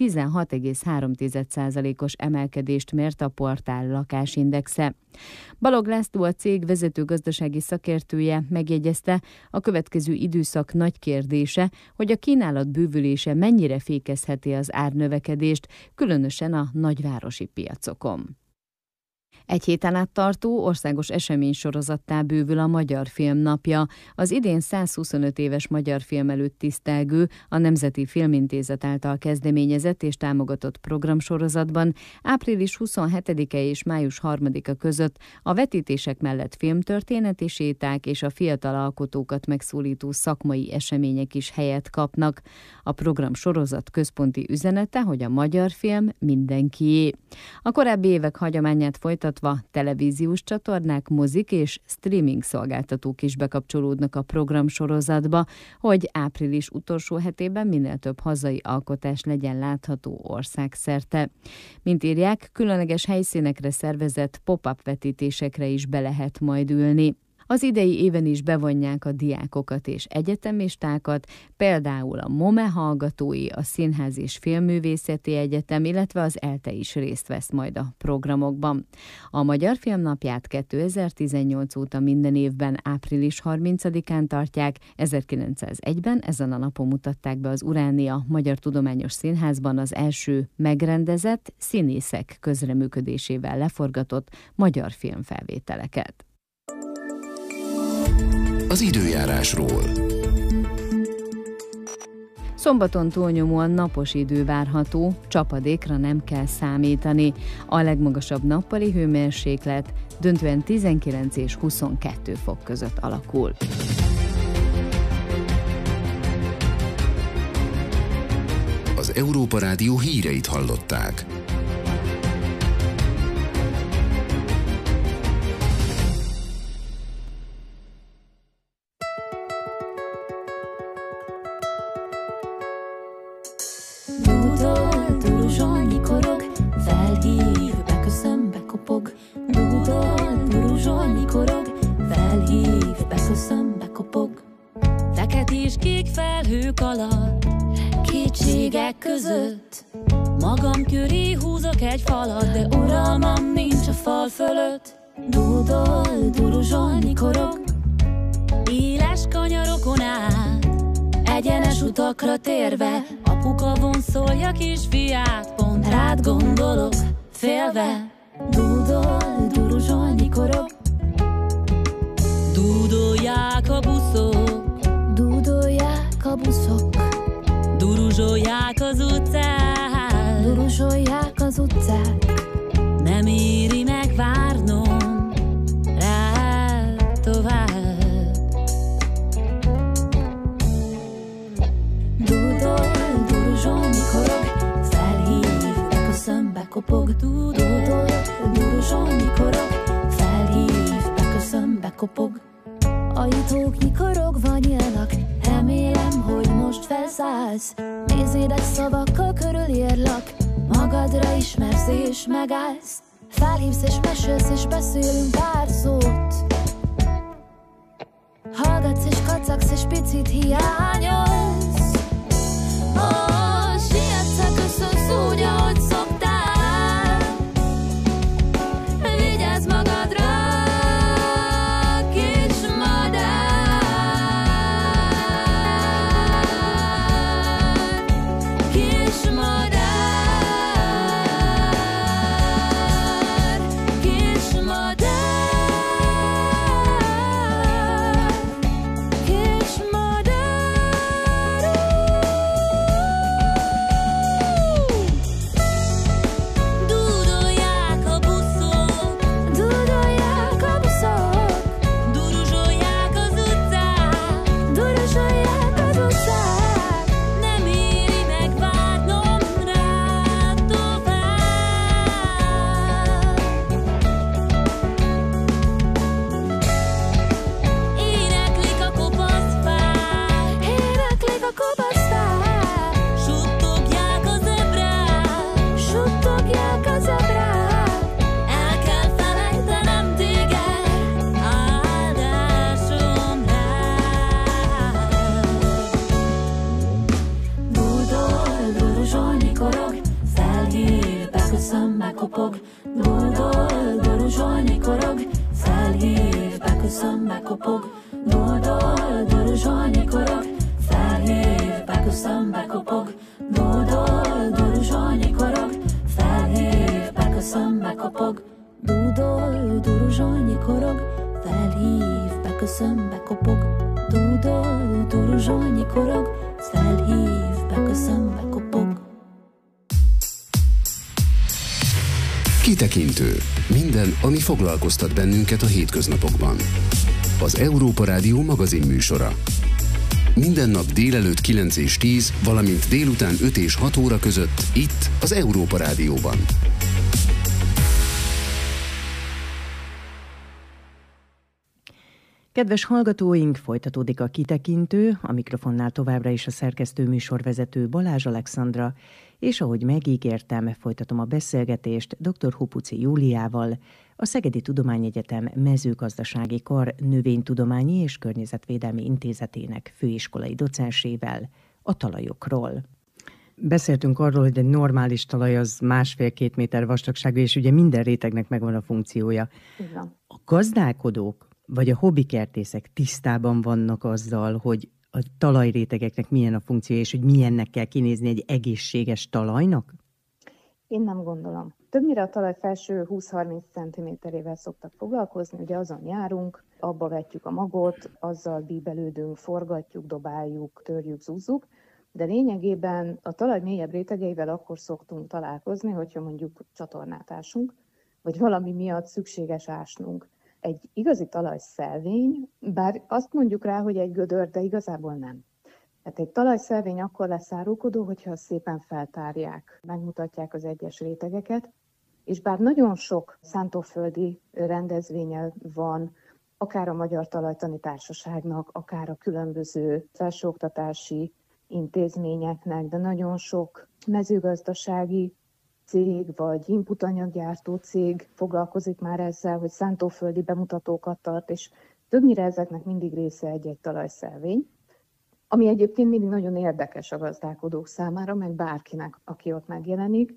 16,3%-os emelkedést mért a portál lakásindexe. Balog László, a cég vezető gazdasági szakértője megjegyezte, a következő időszak nagy kérdése, hogy a kínálat bővülése mennyire fékezheti az árnövekedést, különösen a nagyvárosi piacokon. Egy héten át tartó országos eseménysorozattá bővül a Magyar Film Napja. Az idén 125 éves magyar film előtt tisztelgő, a Nemzeti Filmintézet által kezdeményezett és támogatott programsorozatban április 27-e és május 3-a között a vetítések mellett filmtörténeti séták és a fiatal alkotókat megszólító szakmai események is helyet kapnak. A programsorozat központi üzenete, hogy a magyar film mindenkié. A korábbi évek hagyományát folytatva folytatva televíziós csatornák, mozik és streaming szolgáltatók is bekapcsolódnak a programsorozatba, hogy április utolsó hetében minél több hazai alkotás legyen látható országszerte. Mint írják, különleges helyszínekre szervezett pop-up vetítésekre is be lehet majd ülni. Az idei éven is bevonják a diákokat és egyetemistákat, például a MOME hallgatói, a Színház és Filmművészeti Egyetem, illetve az ELTE is részt vesz majd a programokban. A Magyar Filmnapját 2018 óta minden évben április 30-án tartják, 1901-ben ezen a napon mutatták be az Uránia Magyar Tudományos Színházban az első megrendezett, színészek közreműködésével leforgatott magyar filmfelvételeket. Az időjárásról. Szombaton túlnyomóan napos idő várható, csapadékra nem kell számítani. A legmagasabb nappali hőmérséklet döntően 19 és 22 fok között alakul. Az Európa Rádió híreit hallották. Kétségek között magam köré húzok egy falat, de uralmam nincs a fal fölött. Dúdol, duruzsolni korog, éles kanyarokon át, egyenes utakra térve, apuka vonszolja kisfiát, pont rád gondolok, félve. Dúdol, duruzsolni korog, dúdolják a buszok, dúdolják a buszok, duruzsolják az utcák, duruzsolják az utcák. Nem éri meg várnom rád tovább. Dúdol, duruzsolni korog, felhív, beköszön, bekopog. Dúdol, duruzsolni korog, felhív, beköszön, bekopog. Ajtók nyikorogva nyílnak, remélem, hogy most felszállsz. Nézédes szavakkal körülírlak, magadra ismersz és megállsz. Felhívsz és mesélsz és beszélünk pár szót. Hallgatsz és kacagsz és picit hiányolsz. Sietsz, köszönsz úgy, ahogy szoktál. Vigyázz magadra, kopog, dúdol, duruzsolni korog, felhív, beköszön, bekopog. Dúdol, duruzsolni korog, felhív, beköszön, bekopog. Dúdol, duruzsolni korog, felhív, beköszön, bekopog. Dúdol, duruzsolni korog, felhív, beköszön, bekopog. Dúdol, duruzsolni korog, felhív, beköszön, bekopog. Kitekintő. Minden, ami foglalkoztat bennünket a hétköznapokban. Az Európa Rádió magazin műsora. Minden nap délelőtt 9 és 10, valamint délután 5 és 6 óra között itt az Európa Rádióban. Kedves hallgatóink, folytatódik a kitekintő, a mikrofonnál továbbra is a szerkesztő műsorvezető Balázs Alexandra, és ahogy megígértem, folytatom a beszélgetést dr. Hupuci Júliával, a Szegedi Tudományegyetem Mezőgazdasági Kar Növénytudományi és Környezetvédelmi Intézetének főiskolai docensével a talajokról. Beszéltünk arról, hogy egy normális talaj az 1,5-2 méter vastagságú, és ugye minden rétegnek megvan a funkciója. Igen. A gazdálkodók vagy a hobbikertészek tisztában vannak azzal, hogy a talajrétegeknek milyen a funkciója, és hogy milyennek kell kinézni egy egészséges talajnak? Én nem gondolom. Többnyire a talaj felső 20-30 cm-ével szoktak foglalkozni, ugye azon járunk, abba vetjük a magot, azzal bíbelődünk, forgatjuk, dobáljuk, törjük, zúzzuk, de lényegében a talaj mélyebb rétegeivel akkor szoktunk találkozni, hogyha mondjuk csatornát ásunk, vagy valami miatt szükséges ásnunk. Egy igazi talajszelvény, bár azt mondjuk rá, hogy egy gödör, de igazából nem. Tehát egy talajszelvény akkor lesz árulkodó, hogyha szépen feltárják, megmutatják az egyes rétegeket, és bár nagyon sok szántóföldi rendezvénye van, akár a Magyar Talajtani Társaságnak, akár a különböző felsőoktatási intézményeknek, de nagyon sok mezőgazdasági cég vagy inputanyaggyártó cég foglalkozik már ezzel, hogy szántóföldi bemutatókat tart, és többnyire ezeknek mindig része egy-egy talajszelvény, ami egyébként mindig nagyon érdekes a gazdálkodók számára, meg bárkinek, aki ott megjelenik,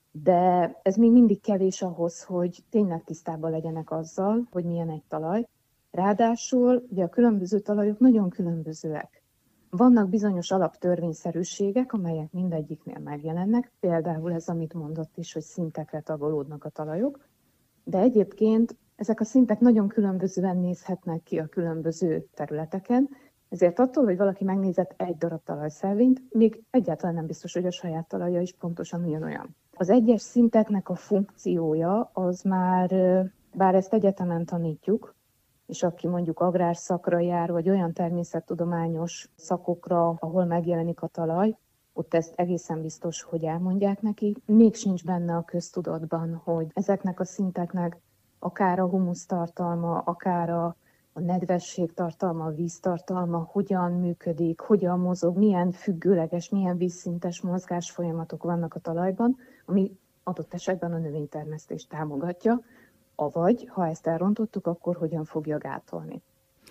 de ez még mindig kevés ahhoz, hogy tényleg tisztában legyenek azzal, hogy milyen egy talaj. Ráadásul ugye a különböző talajok nagyon különbözőek. Vannak bizonyos alaptörvényszerűségek, amelyek mindegyiknél megjelennek, például ez, amit mondott is, hogy szintekre tagolódnak a talajok, de egyébként ezek a szintek nagyon különbözően nézhetnek ki a különböző területeken, ezért attól, hogy valaki megnézett egy darab talajszelvényt, még egyáltalán nem biztos, hogy a saját talaja is pontosan ugyanolyan. Az egyes szinteknek a funkciója az már, bár ezt egyetemen tanítjuk, és aki mondjuk agrárszakra jár, vagy olyan természettudományos szakokra, ahol megjelenik a talaj, ott ezt egészen biztos, hogy elmondják neki. Még sincs benne a köztudatban, hogy ezeknek a szinteknek akár a humusz tartalma, akár a nedvesség tartalma, a víztartalma, hogyan működik, hogyan mozog, milyen függőleges, milyen vízszintes mozgásfolyamatok vannak a talajban, ami adott esetben a növénytermesztést támogatja, avagy, ha ezt elrontottuk, akkor hogyan fogja gátolni.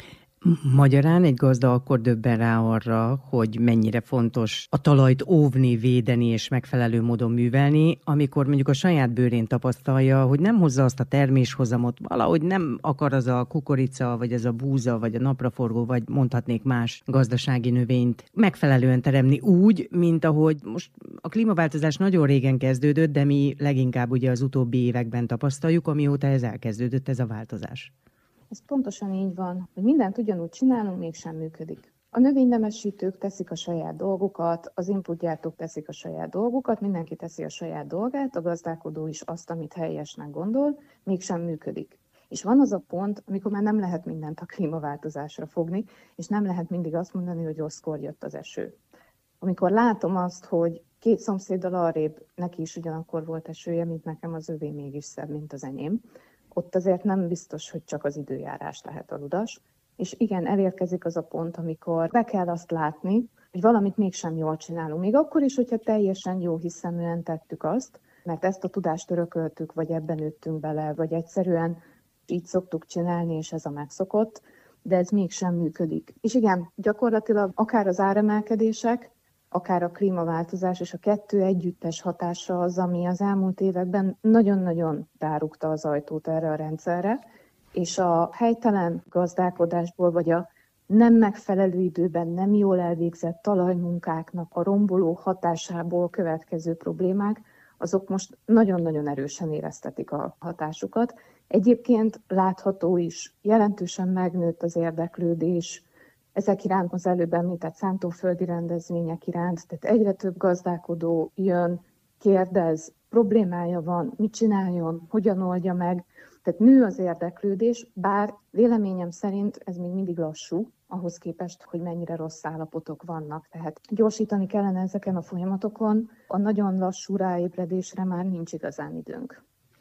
Magyarán egy gazda akkor döbben rá arra, hogy mennyire fontos a talajt óvni, védeni és megfelelő módon művelni, amikor mondjuk a saját bőrén tapasztalja, hogy nem hozza azt a terméshozamot, valahogy nem akar az a kukorica, vagy ez a búza, vagy a napraforgó, vagy mondhatnék más gazdasági növényt megfelelően teremni úgy, mint ahogy most a klímaváltozás nagyon régen kezdődött, de mi leginkább ugye az utóbbi években tapasztaljuk, amióta ez elkezdődött, ez a változás. Ez pontosan így van, hogy mindent ugyanúgy csinálunk, mégsem működik. A növénynemesítők teszik a saját dolgukat, az inputgyártók teszik a saját dolgukat, mindenki teszi a saját dolgát, a gazdálkodó is azt, amit helyesnek gondol, mégsem működik. És van az a pont, amikor már nem lehet mindent a klímaváltozásra fogni, és nem lehet mindig azt mondani, hogy rosszkor jött az eső. Amikor látom azt, hogy két szomszéddal arrébb neki is ugyanakkor volt esője, mint nekem, az övé mégis szebb, mint az enyém, ott azért nem biztos, hogy csak az időjárás lehet a ludas. És igen, elérkezik az a pont, amikor be kell azt látni, hogy valamit mégsem jól csinálunk. Még akkor is, hogyha teljesen jó hiszeműen tettük azt, mert ezt a tudást örököltük, vagy ebben nőttünk bele, vagy egyszerűen így szoktuk csinálni, és ez a megszokott, de ez mégsem működik. És igen, gyakorlatilag akár az áremelkedések, akár a klímaváltozás és a kettő együttes hatása az, ami az elmúlt években nagyon-nagyon rárúgta az ajtót erre a rendszerre, és a helytelen gazdálkodásból, vagy a nem megfelelő időben nem jól elvégzett talajmunkáknak a romboló hatásából következő problémák, azok most nagyon-nagyon erősen éreztetik a hatásukat. Egyébként látható is, jelentősen megnőtt az érdeklődés ezek iránt, az előbb említett szántóföldi rendezvények iránt, tehát egyre több gazdálkodó jön, kérdez, problémája van, mit csináljon, hogyan oldja meg. Tehát nő az érdeklődés, bár véleményem szerint ez még mindig lassú, ahhoz képest, hogy mennyire rossz állapotok vannak. Tehát gyorsítani kellene ezeken a folyamatokon, a nagyon lassú ráébredésre már nincs igazán időnk.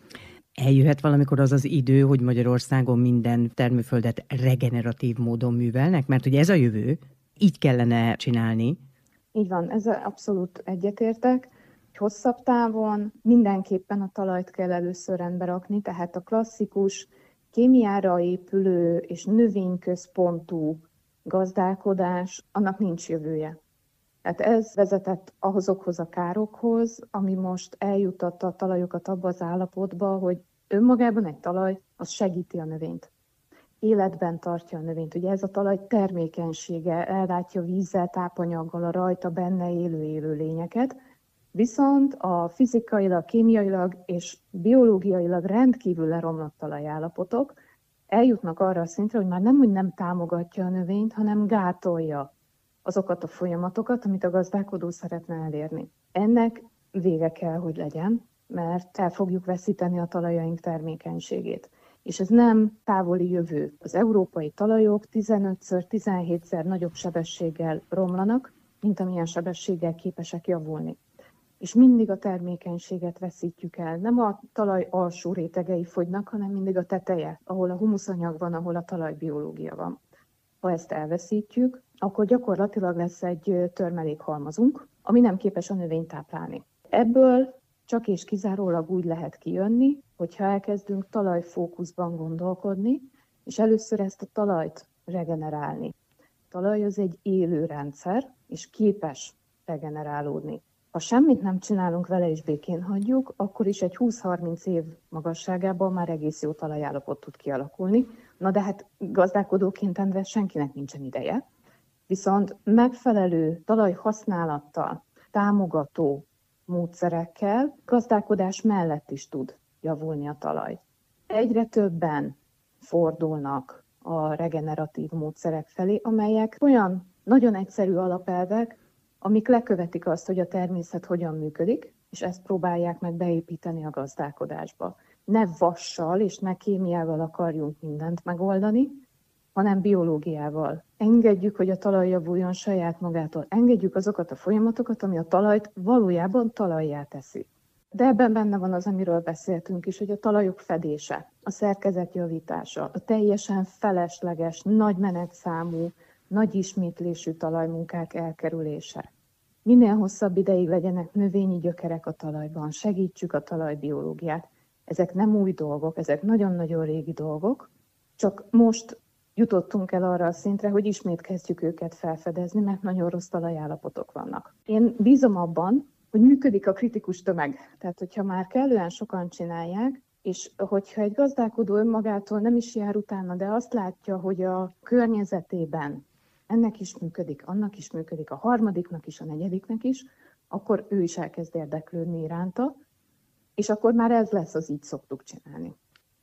Eljöhet valamikor az az idő, hogy Magyarországon minden termőföldet regeneratív módon művelnek? Mert ugye ez a jövő, így kellene csinálni. Így van, ezzel abszolút egyetértek. Hosszabb távon mindenképpen a talajt kell először rendbe rakni, tehát a klasszikus kémiára épülő és növényközpontú gazdálkodás, annak nincs jövője. Tehát ez vezetett azokhoz a károkhoz, ami most eljutatta a talajokat abba az állapotba, hogy önmagában egy talaj, az segíti a növényt. Életben tartja a növényt. Ugye ez a talaj termékenysége, ellátja vízzel, tápanyaggal a rajta benne élő élőlényeket, viszont a fizikailag, kémiailag és biológiailag rendkívül leromlott talajállapotok eljutnak arra a szintre, hogy már nem támogatja a növényt, hanem gátolja azokat a folyamatokat, amit a gazdálkodó szeretne elérni. Ennek vége kell, hogy legyen, mert el fogjuk veszíteni a talajaink termékenységét. És ez nem távoli jövő. Az európai talajok 15-ször, 17-szer nagyobb sebességgel romlanak, mint amilyen sebességgel képesek javulni. És mindig a termékenységet veszítjük el. Nem a talaj alsó rétegei fogynak, hanem mindig a teteje, ahol a humuszanyag van, ahol a talajbiológia van. Ha ezt elveszítjük, akkor gyakorlatilag lesz egy törmelékhalmazunk, ami nem képes a növényt táplálni. Ebből csak és kizárólag úgy lehet kijönni, hogyha elkezdünk talajfókuszban gondolkodni, és először ezt a talajt regenerálni. A talaj az egy élő rendszer, és képes regenerálódni. Ha semmit nem csinálunk vele és békén hagyjuk, akkor is egy 20-30 év magasságában már egész jó talajállapot tud kialakulni. Na de hát gazdálkodóként Endre senkinek nincsen ideje. Viszont megfelelő talajhasználattal, támogató módszerekkel gazdálkodás mellett is tud javulni a talaj. Egyre többen fordulnak a regeneratív módszerek felé, amelyek olyan nagyon egyszerű alapelvek, amik lekövetik azt, hogy a természet hogyan működik, és ezt próbálják meg beépíteni a gazdálkodásba. Ne vassal és ne kémiával akarjunk mindent megoldani, hanem biológiával. Engedjük, hogy a talaj javuljon saját magától. Engedjük azokat a folyamatokat, ami a talajt valójában talajjá teszi. De ebben benne van az, amiről beszéltünk is, hogy a talajok fedése, a szerkezet javítása, a teljesen felesleges, nagy menetszámú, nagy ismétlésű talajmunkák elkerülése. Minél hosszabb ideig legyenek növényi gyökerek a talajban, segítsük a talajbiológiát. Ezek nem új dolgok, ezek nagyon-nagyon régi dolgok, csak most jutottunk el arra a szintre, hogy ismét kezdjük őket felfedezni, mert nagyon rossz talajállapotok vannak. Én bízom abban, hogy működik a kritikus tömeg. Tehát, hogyha már kellően sokan csinálják, és hogyha egy gazdálkodó önmagától nem is jár utána, de azt látja, hogy a környezetében ennek is működik, annak is működik, a harmadiknak is, a negyediknek is, akkor ő is elkezd érdeklődni iránta, és akkor már ez lesz, az így szoktuk csinálni.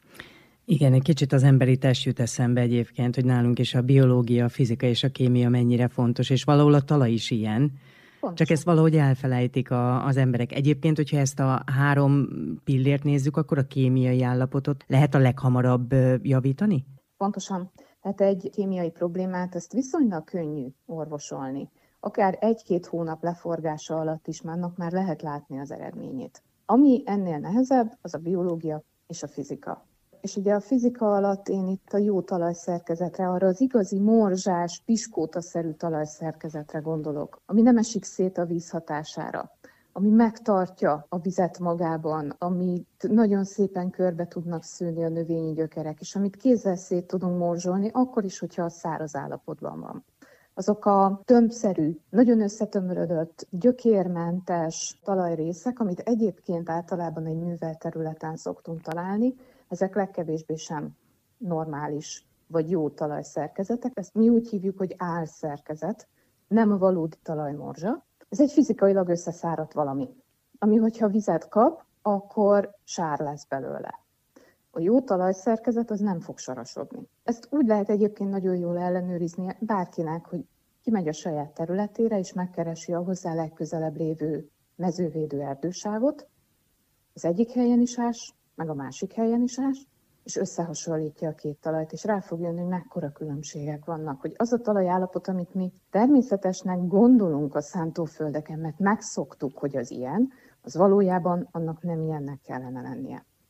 Igen, egy kicsit az emberi test jut eszembe egyébként, hogy nálunk is a biológia, a fizika és a kémia mennyire fontos, és valahol a talaj is ilyen. Pontosan. Csak ezt valahogy elfelejtik az emberek. Egyébként, hogyha ezt a 3 pillért nézzük, akkor a kémiai állapotot lehet a leghamarabb javítani? Pontosan. Tehát egy kémiai problémát, ezt viszonylag könnyű orvosolni. Akár 1-2 hónap leforgása alatt is már lehet látni az eredményét. Ami ennél nehezebb, az a biológia és a fizika. És ugye a fizika alatt én itt a jó talajszerkezetre, arra az igazi morzsás, piskótaszerű talajszerkezetre gondolok, ami nem esik szét a víz hatására, ami megtartja a vizet magában, amit nagyon szépen körbe tudnak szőni a növényi gyökerek, és amit kézzel szét tudunk morzsolni, akkor is, hogyha a száraz állapotban van. Azok a tömbszerű, nagyon összetömörödött, gyökérmentes talajrészek, amit egyébként általában egy művelt területen szoktunk találni, ezek legkevésbé sem normális vagy jó talajszerkezetek. Ezt mi úgy hívjuk, hogy álszerkezet, nem a valódi talajmorzsa. Ez egy fizikailag összeszáradt valami, ami hogyha vizet kap, akkor sár lesz belőle. A jó talajszerkezet az nem fog sarasodni. Ezt úgy lehet egyébként nagyon jól ellenőrizni bárkinek, hogy kimegy a saját területére, és megkeresi a hozzá legközelebb lévő mezővédő erdősávot. Az egyik helyen is ás, meg a másik helyen is ás, és összehasonlítja a 2 talajt, és rá fog jönni, hogy mekkora különbségek vannak, hogy az a talajállapot, amit mi természetesnek gondolunk a szántóföldeken, mert megszoktuk, hogy az ilyen, az valójában annak nem ilyennek kellene lennie.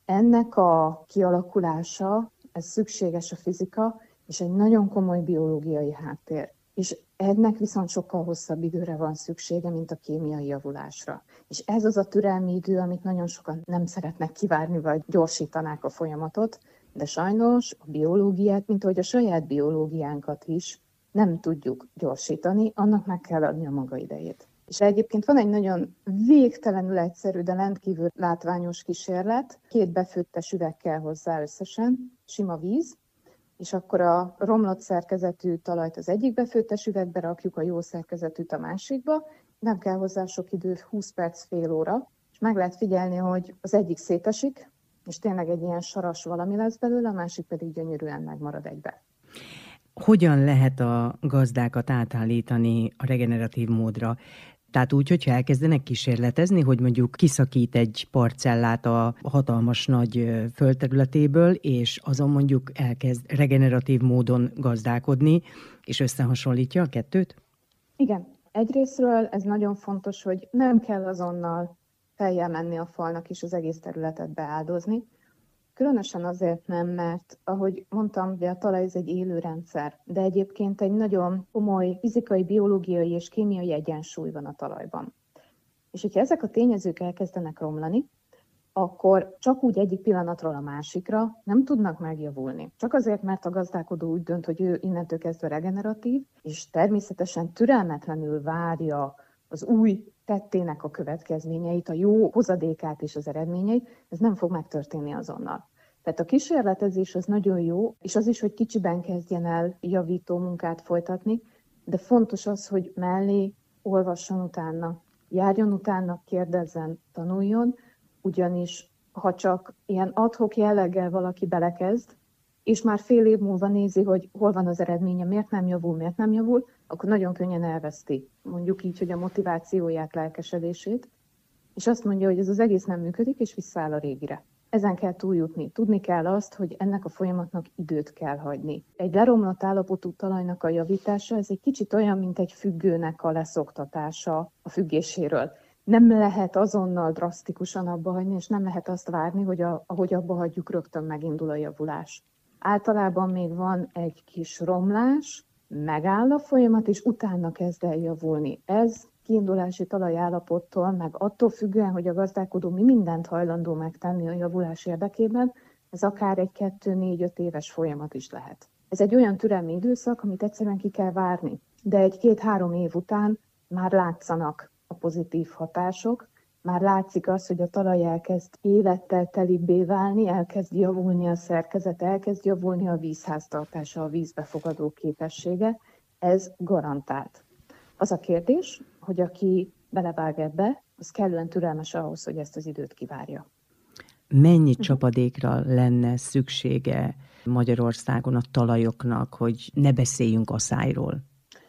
Ennek a kialakulása, ez szükséges a fizika, és egy nagyon komoly biológiai háttér. És ennek viszont sokkal hosszabb időre van szüksége, mint a kémiai javulásra. És ez az a türelmi idő, amit nagyon sokan nem szeretnek kivárni, vagy gyorsítanák a folyamatot, de sajnos a biológiát, mint ahogy a saját biológiánkat is nem tudjuk gyorsítani, annak meg kell adni a maga idejét. És egyébként van egy nagyon végtelenül egyszerű, de rendkívül látványos kísérlet. 2 befőttes üveg kell hozzá összesen, sima víz, és akkor a romlott szerkezetű talajt az egyik befőttes üvegbe rakjuk, a jó szerkezetűt a másikba. Nem kell hozzá sok idő, 20 perc, fél óra, és meg lehet figyelni, hogy az egyik szétesik, és tényleg egy ilyen saras valami lesz belőle, a másik pedig gyönyörűen megmarad egybe. Hogyan lehet a gazdákat átállítani a regeneratív módra? Tehát úgy, hogyha elkezdenek kísérletezni, hogy mondjuk kiszakít egy parcellát a hatalmas nagy földterületéből, és azon mondjuk elkezd regeneratív módon gazdálkodni, és összehasonlítja a kettőt? Igen. Egyrészről ez nagyon fontos, hogy nem kell azonnal fejjel menni a falnak és az egész területet beáldozni. Különösen azért nem, mert ahogy mondtam, ugye a talaj ez egy élő rendszer, de egyébként egy nagyon komoly fizikai, biológiai és kémiai egyensúly van a talajban. És hogyha ezek a tényezők elkezdenek romlani, akkor csak úgy egyik pillanatról a másikra nem tudnak megjavulni. Csak azért, mert a gazdálkodó úgy dönt, hogy ő innentől kezdve regeneratív, és természetesen türelmetlenül várja az új tettének a következményeit, a jó hozadékát és az eredményeit, ez nem fog megtörténni azonnal. Tehát a kísérletezés az nagyon jó, és az is, hogy kicsiben kezdjen el javító munkát folytatni, de fontos az, hogy mellé olvasson utána, járjon utána, kérdezzen, tanuljon, ugyanis ha csak ilyen ad-hoc jelleggel valaki belekezd, és már fél év múlva nézi, hogy hol van az eredménye, miért nem javul, akkor nagyon könnyen elveszti, mondjuk így, hogy a motivációját, lelkesedését, és azt mondja, hogy ez az egész nem működik, és visszaáll a régire. Ezen kell túljutni. Tudni kell azt, hogy ennek a folyamatnak időt kell hagyni. Egy leromlott állapotú talajnak a javítása, ez egy kicsit olyan, mint egy függőnek a leszoktatása a függéséről. Nem lehet azonnal drasztikusan abba hagyni, és nem lehet azt várni, hogy ahogy abba hagyjuk, rögtön megindul a javulás. Általában még van egy kis romlás, megáll a folyamat, és utána kezd el javulni. Ez kiindulási talajállapottól, meg attól függően, hogy a gazdálkodó mi mindent hajlandó megtenni a javulás érdekében, ez akár egy 2-4-5 éves folyamat is lehet. Ez egy olyan türelmi időszak, amit egyszerűen ki kell várni, de egy 2-3 év után már látszanak a pozitív hatások, már látszik az, hogy a talaj elkezd élettel telibbé válni, elkezd javulni a szerkezet, elkezd javulni a vízháztartása, a vízbefogadó képessége. Ez garantált. Az a kérdés, hogy aki belevág ebbe, az kellően türelmes ahhoz, hogy ezt az időt kivárja. Mennyi csapadékra lenne szüksége Magyarországon a talajoknak, hogy ne beszéljünk aszályról?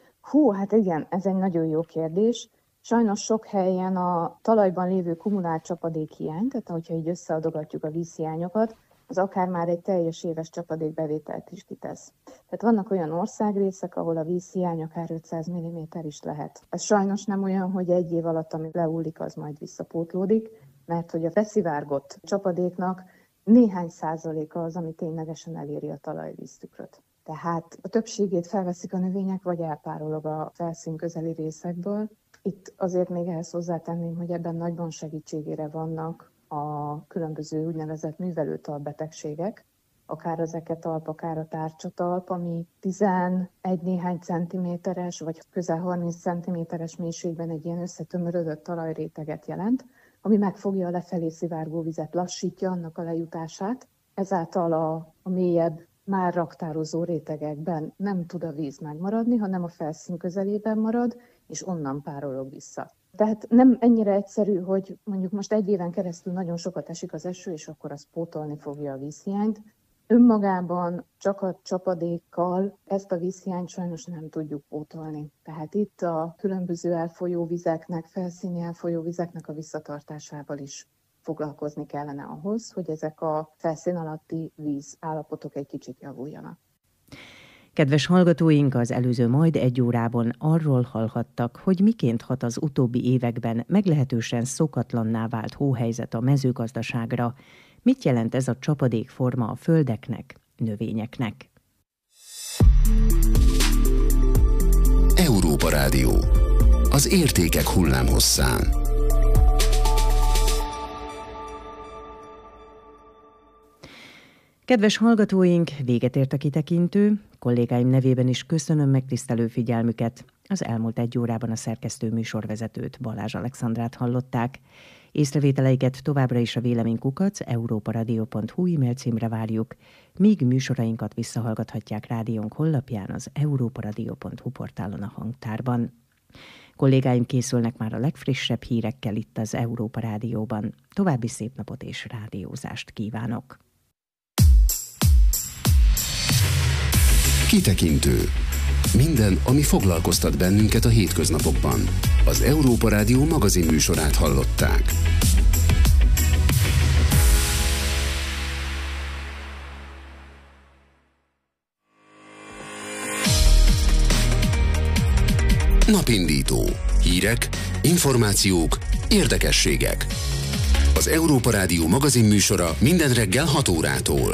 Hát igen, ez egy nagyon jó kérdés. Sajnos sok helyen a talajban lévő kumulált csapadékhiány, tehát hogyha így összeadogatjuk a vízhiányokat, az akár már egy teljes éves csapadékbevételt is kitesz. Tehát vannak olyan országrészek, ahol a vízhiány akár 500 mm is lehet. Ez sajnos nem olyan, hogy egy év alatt, ami leúlik, az majd visszapótlódik, mert hogy a beszivárgott csapadéknak néhány százaléka az, ami ténylegesen eléri a talajvíztükröt. Tehát a többségét felveszik a növények, vagy elpárolog a felszín közeli részekből. Itt azért még ehhez hozzátenném, hogy ebben nagyban segítségére vannak a különböző úgynevezett művelőtalpbetegségek, akár az eketalp, akár a tárcsatalp, ami 11 néhány centiméteres, vagy közel 30 centiméteres mélységben egy ilyen összetömörödött talajréteget jelent, ami megfogja a lefelé szivárgó vizet, lassítja annak a lejutását, ezáltal a mélyebb, már raktározó rétegekben nem tud a víz megmaradni, hanem a felszín közelében marad, és onnan párolog vissza. Tehát nem ennyire egyszerű, hogy mondjuk most egy éven keresztül nagyon sokat esik az eső, és akkor az pótolni fogja a vízhiányt. Önmagában csak a csapadékkal ezt a vízhiányt sajnos nem tudjuk pótolni. Tehát itt a különböző elfolyó vizeknek, felszíni elfolyó vizeknek a visszatartásával is foglalkozni kellene ahhoz, hogy ezek a felszín alatti vízállapotok egy kicsit javuljanak. Kedves hallgatóink, az előző majd 1 órában arról hallhattak, hogy miként hat az utóbbi években meglehetősen szokatlanná vált hóhelyzet a mezőgazdaságra, Mit jelent ez a csapadékforma a földeknek, növényeknek? Európa Rádió. Az értékek hullámhosszán. Kedves hallgatóink, véget ért a kitekintő. Kollégáim nevében is köszönöm megtisztelő figyelmüket. Az elmúlt 1 órában a szerkesztő műsorvezetőt, Balázs Alexandrát hallották. Észrevételeiket továbbra is a véleménykukac@europaradio.hu e-mail címre várjuk, míg műsorainkat visszahallgathatják rádiónk honlapján, az europaradio.hu portálon a hangtárban. Kollégáim készülnek már a legfrissebb hírekkel itt az Európa Rádióban. További szép napot és rádiózást kívánok! Kitekintő. Minden, ami foglalkoztat bennünket a hétköznapokban. Az Európa Rádió magazin műsorát hallották. Napindító. Hírek, információk, érdekességek. Az Európa Rádió magazin műsora minden reggel 6 órától.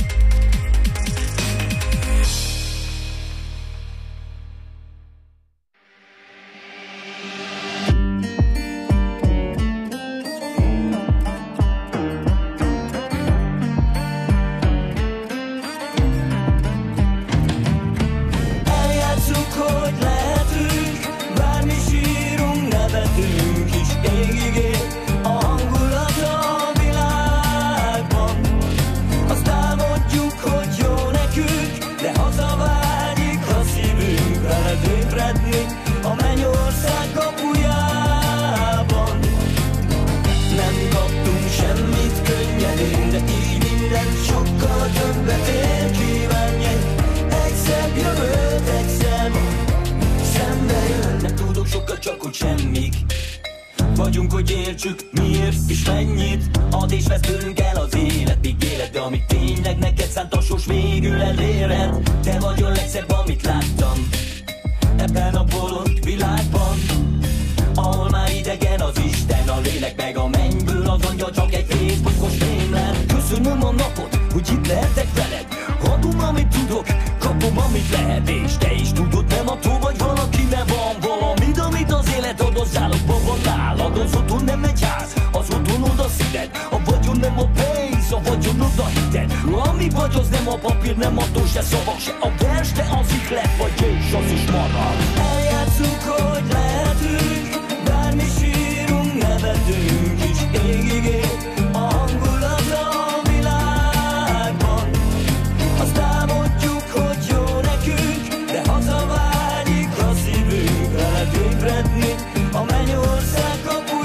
Vagyunk, hogy értsük, miért és mennyit ad és vesz tőlünk el az élet, még élet, de amit tényleg neked szánt a sors végül elérhet. Te vagy a legszebb, amit láttam ebben a bolond világban, ahol már idegen az Isten, a lélek meg a mennyből az angyal csak egy Facebookos fémlet. Köszönöm a napot, hogy itt lehetek veled, adom amit tudok, kapom amit lehet, és te is tudod, nem attól vagy valaki, mert van valamit, amit az élet ad, az állapban van nálad. Az otthon nem egy ház, az otthonod a szíved, a vagyon nem a pénz, a vagyonod a hited. Ami vagy, az nem a papír, nem attól se szavak, se a vers, de az ihlet vagy, és az is marad. Eljátszunk, hogy lehetünk, bármi sírunk, nevetünk is égig ég a hangulat a világban. Azt álmodjuk, hogy jó nekünk, de hazavágyik a szívünk, lehet ébredni a mennyország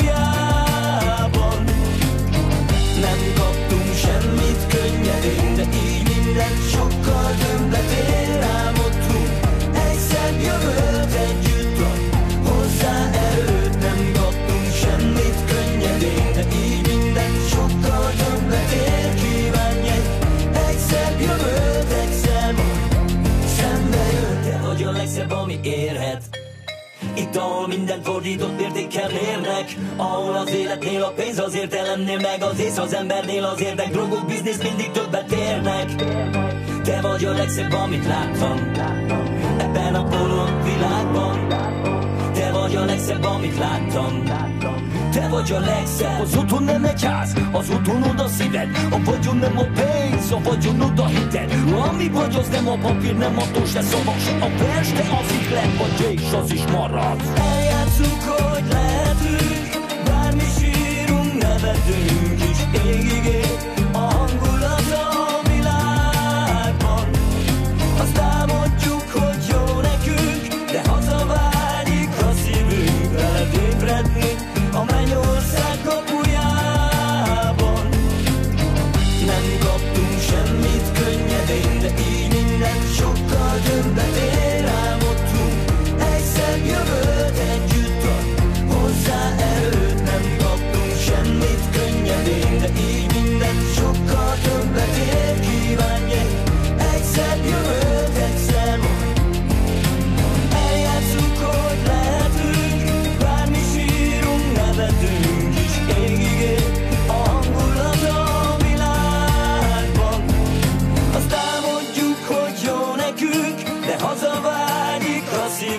kapujában. Nem kaptunk semmit könnyedén, de így minden sokkal többet ér. Álmodtunk egy szebb jövőt, együtt ad hozzá erőt. Nem kaptunk semmit könnyedén, de így minden sokkal többet ér. Kívánj egy szebb jövőt, egyszer szembe jön. Te vagy a legszebb, ami érhet. Itt, ahol minden fordított értékkel mérnek, ahol az életnél a pénz, az értelemnél meg az ész, az embernél az érdek, drogok, biznisz mindig többet érnek. Te vagy a legszebb, amit láttam ebben a bolond világban. Te vagy a legszebb, amit láttam. Te vagy a legszebb. Az otthon nem egy ház, az otthonod a szíved, a vagyon nem a pénz, a vagyonod a hited. Ami vagy, az nem a papír, nem attól se szavak, se a vers, de az ihlet vagy, és az is marad. Eljátszunk, hogy lehetünk, bármi sírunk, nevetünk is égig ég a hangulat a világban. Azt álmodjuk, hogy jó nekünk, de hazavágyik a szívünk, veled ébredni a mennyország kapujában. Nem kaptunk semmit könnyedén, de így minden sokkal többet ér. Álmodtunk egy szebb jövőt, együtt ad hozzá erőt. Nem kaptunk semmit könnyedén, de így minden sokkal többet ér.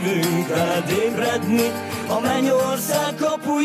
szívünk rád ébredni, a mennyország kapuja.